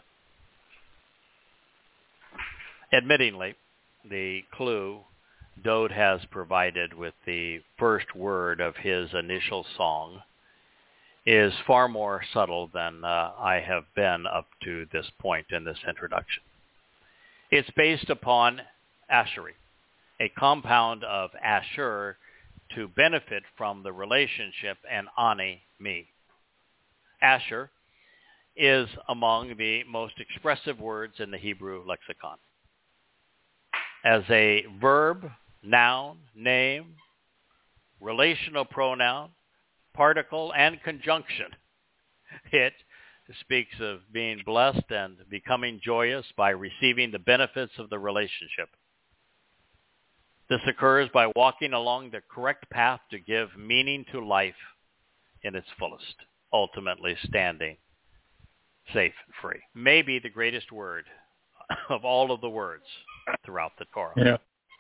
Admittingly, the clue Dode has provided with the first word of his initial song is far more subtle than uh, I have been up to this point in this introduction. It's based upon Ashery, a compound of Asher to benefit from the relationship, and Ani, me. Asher is among the most expressive words in the Hebrew lexicon. As a verb, noun, name, relational pronoun, particle, and conjunction, it speaks of being blessed and becoming joyous by receiving the benefits of the relationship. This occurs by walking along the correct path to give meaning to life in its fullest, ultimately standing safe and free. Maybe the greatest word of all of the words throughout the Torah. Yeah.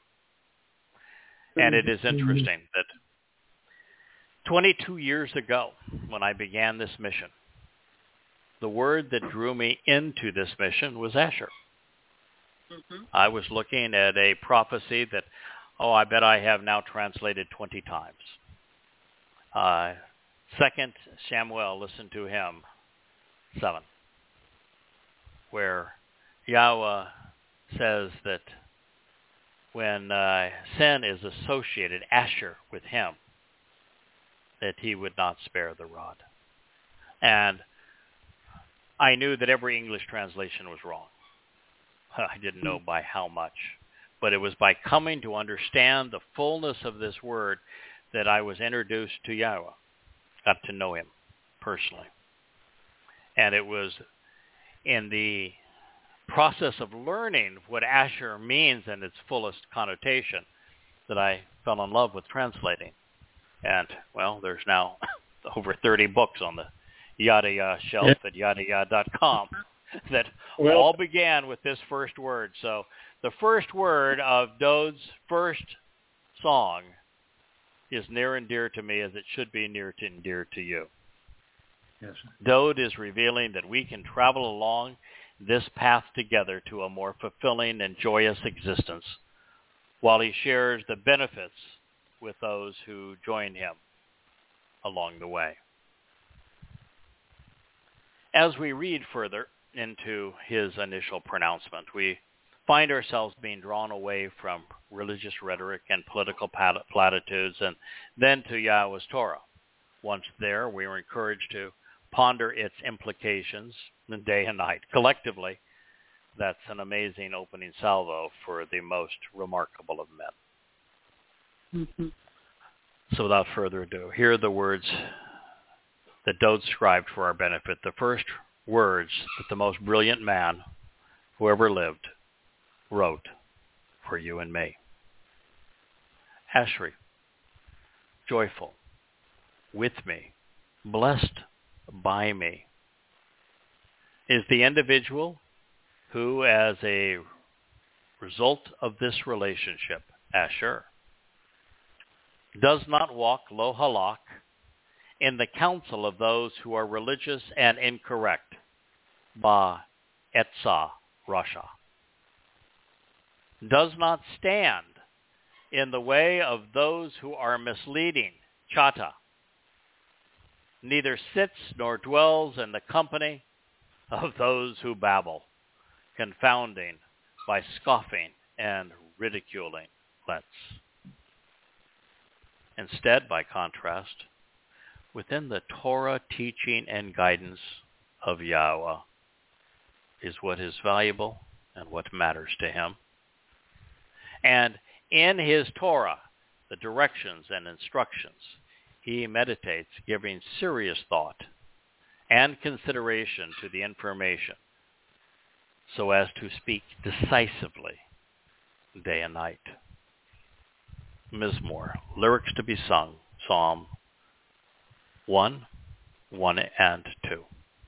And it is interesting that twenty-two years ago, when I began this mission, the word that drew me into this mission was Asher. Mm-hmm. I was looking at a prophecy that, oh, I bet I have now translated twenty times. Uh, Second Samuel, listen to him, seven, where Yahweh says that when uh, sin is associated, Asher, with him, that he would not spare the rod. And I knew that every English translation was wrong. I didn't know by how much. But it was by coming to understand the fullness of this word that I was introduced to Yahweh, got to know him personally. And it was in the process of learning what Asher means in its fullest connotation that I fell in love with translating. And, well, there's now over thirty books on the Yada Yah shelf yeah. at yada yah dot com that well, all began with this first word. So the first word of Dode's first song is near and dear to me, as it should be near and dear to you. Yes. Dode is revealing that we can travel along this path together to a more fulfilling and joyous existence, while he shares the benefits with those who join him along the way. As we read further into his initial pronouncement, we find ourselves being drawn away from religious rhetoric and political platitudes and then to Yahweh's Torah. Once there, we were encouraged to ponder its implications day and night. Collectively, that's an amazing opening salvo for the most remarkable of men. Mm-hmm. So without further ado, here are the words that Dode scribed for our benefit, the first words that the most brilliant man who ever lived wrote for you and me. Ashri, joyful, with me, blessed by me, is the individual who, as a result of this relationship, Asher, does not walk lo halak in the counsel of those who are religious and incorrect, ba etza rasha, does not stand in the way of those who are misleading, chata, neither sits nor dwells in the company of those who babble, confounding by scoffing and ridiculing. Let's. Instead, by contrast, within the Torah teaching and guidance of Yahweh is what is valuable and what matters to him. And in his Torah, the directions and instructions, he meditates, giving serious thought and consideration to the information so as to speak decisively day and night. Mizmor, lyrics to be sung, Psalm one, one and two.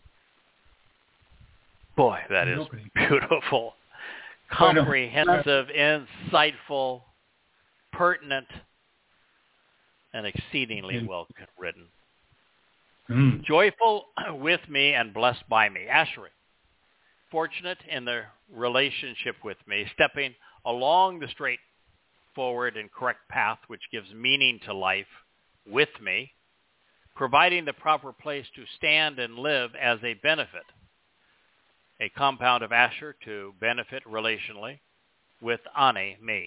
Boy, that is beautiful, comprehensive, insightful, pertinent, and exceedingly well written. Mm. Joyful with me and blessed by me. Asheri, fortunate in the relationship with me, stepping along the straightforward and correct path which gives meaning to life with me, providing the proper place to stand and live as a benefit, a compound of Asher to benefit relationally with Ani, me,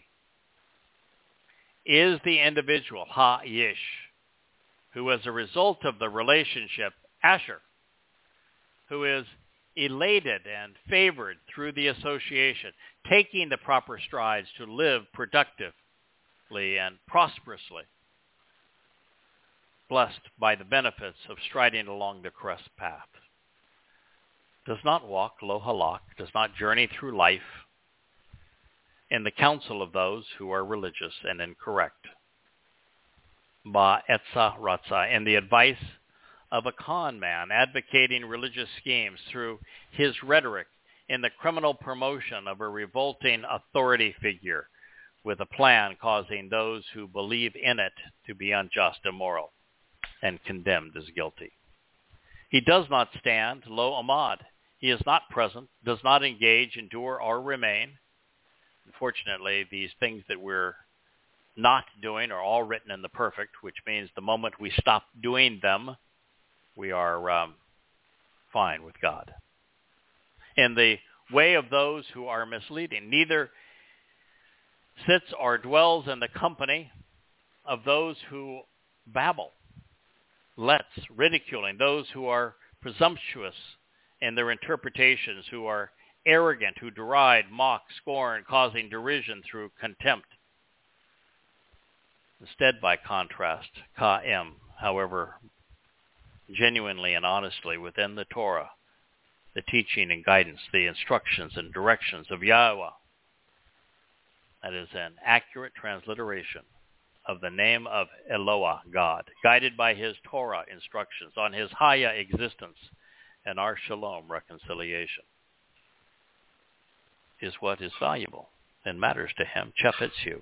is the individual, Ha-Yish, who as a result of the relationship, Asher, who is elated and favored through the association, taking the proper strides to live productively and prosperously, blessed by the benefits of striding along the correct path, does not walk lo halak, does not journey through life in the counsel of those who are religious and incorrect, ba etza ratza, in the advice of a con man advocating religious schemes through his rhetoric in the criminal promotion of a revolting authority figure with a plan causing those who believe in it to be unjust, immoral, and condemned as guilty. He does not stand lo amad. He is not present, does not engage, endure, or remain. Unfortunately, these things that we're not doing are all written in the perfect, which means the moment we stop doing them, we are um, fine with God. In the way of those who are misleading, neither sits or dwells in the company of those who babble, let's, ridiculing, those who are presumptuous in their interpretations, who are arrogant, who deride, mock, scorn, causing derision through contempt. Instead, by contrast, Ka'im, however, genuinely and honestly within the Torah, the teaching and guidance, the instructions and directions of Yahweh, that is an accurate transliteration of the name of Eloah, God, guided by his Torah instructions on his Haya existence and our Shalom reconciliation, is what is valuable and matters to him. Chefetzu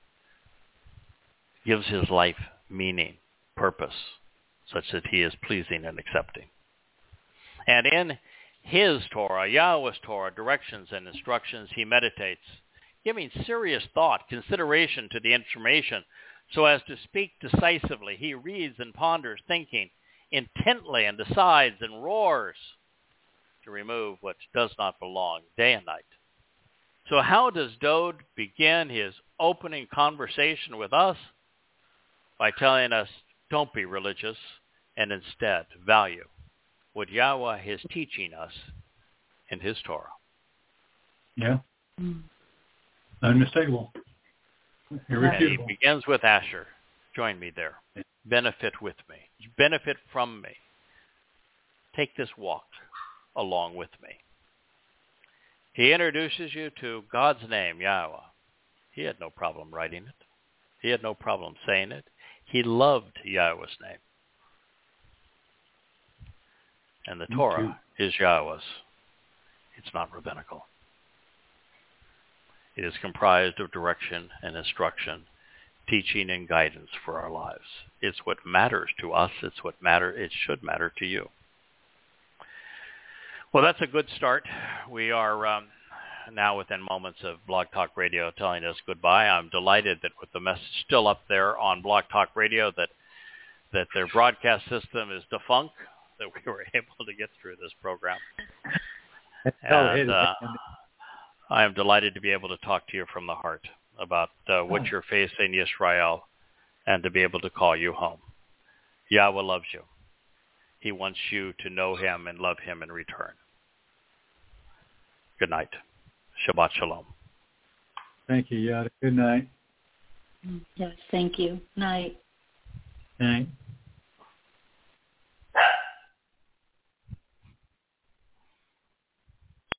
gives his life meaning, purpose, such that he is pleasing and accepting. And in his Torah, Yahweh's Torah, directions and instructions, he meditates, giving serious thought, consideration to the information, so as to speak decisively. He reads and ponders, thinking intently, and decides and roars to remove what does not belong day and night. So how does Dode begin his opening conversation with us? By telling us, don't be religious, and instead value what Yahweh is teaching us in his Torah. Yeah. Unmistakable. And he begins with Asher. Join me there. Benefit with me. Benefit from me. Take this walk along with me. He introduces you to God's name, Yahweh. He had no problem writing it. He had no problem saying it. He loved Yahweh's name. And the Me Torah is Yahweh's. It's not rabbinical. It is comprised of direction and instruction, teaching and guidance for our lives. It's what matters to us. It's what matter. It should matter to you. Well, that's a good start. We are um, now within moments of Blog Talk Radio telling us goodbye. I'm delighted that with the message still up there on Blog Talk Radio that that their broadcast system is defunct, that we were able to get through this program. And uh, I am delighted to be able to talk to you from the heart about uh, what you're facing, Yisrael, and to be able to call you home. Yahweh loves you. He wants you to know him and love him in return. Good night. Shabbat shalom. Thank you, Yada. Good night. Yes, thank you. Night. Night.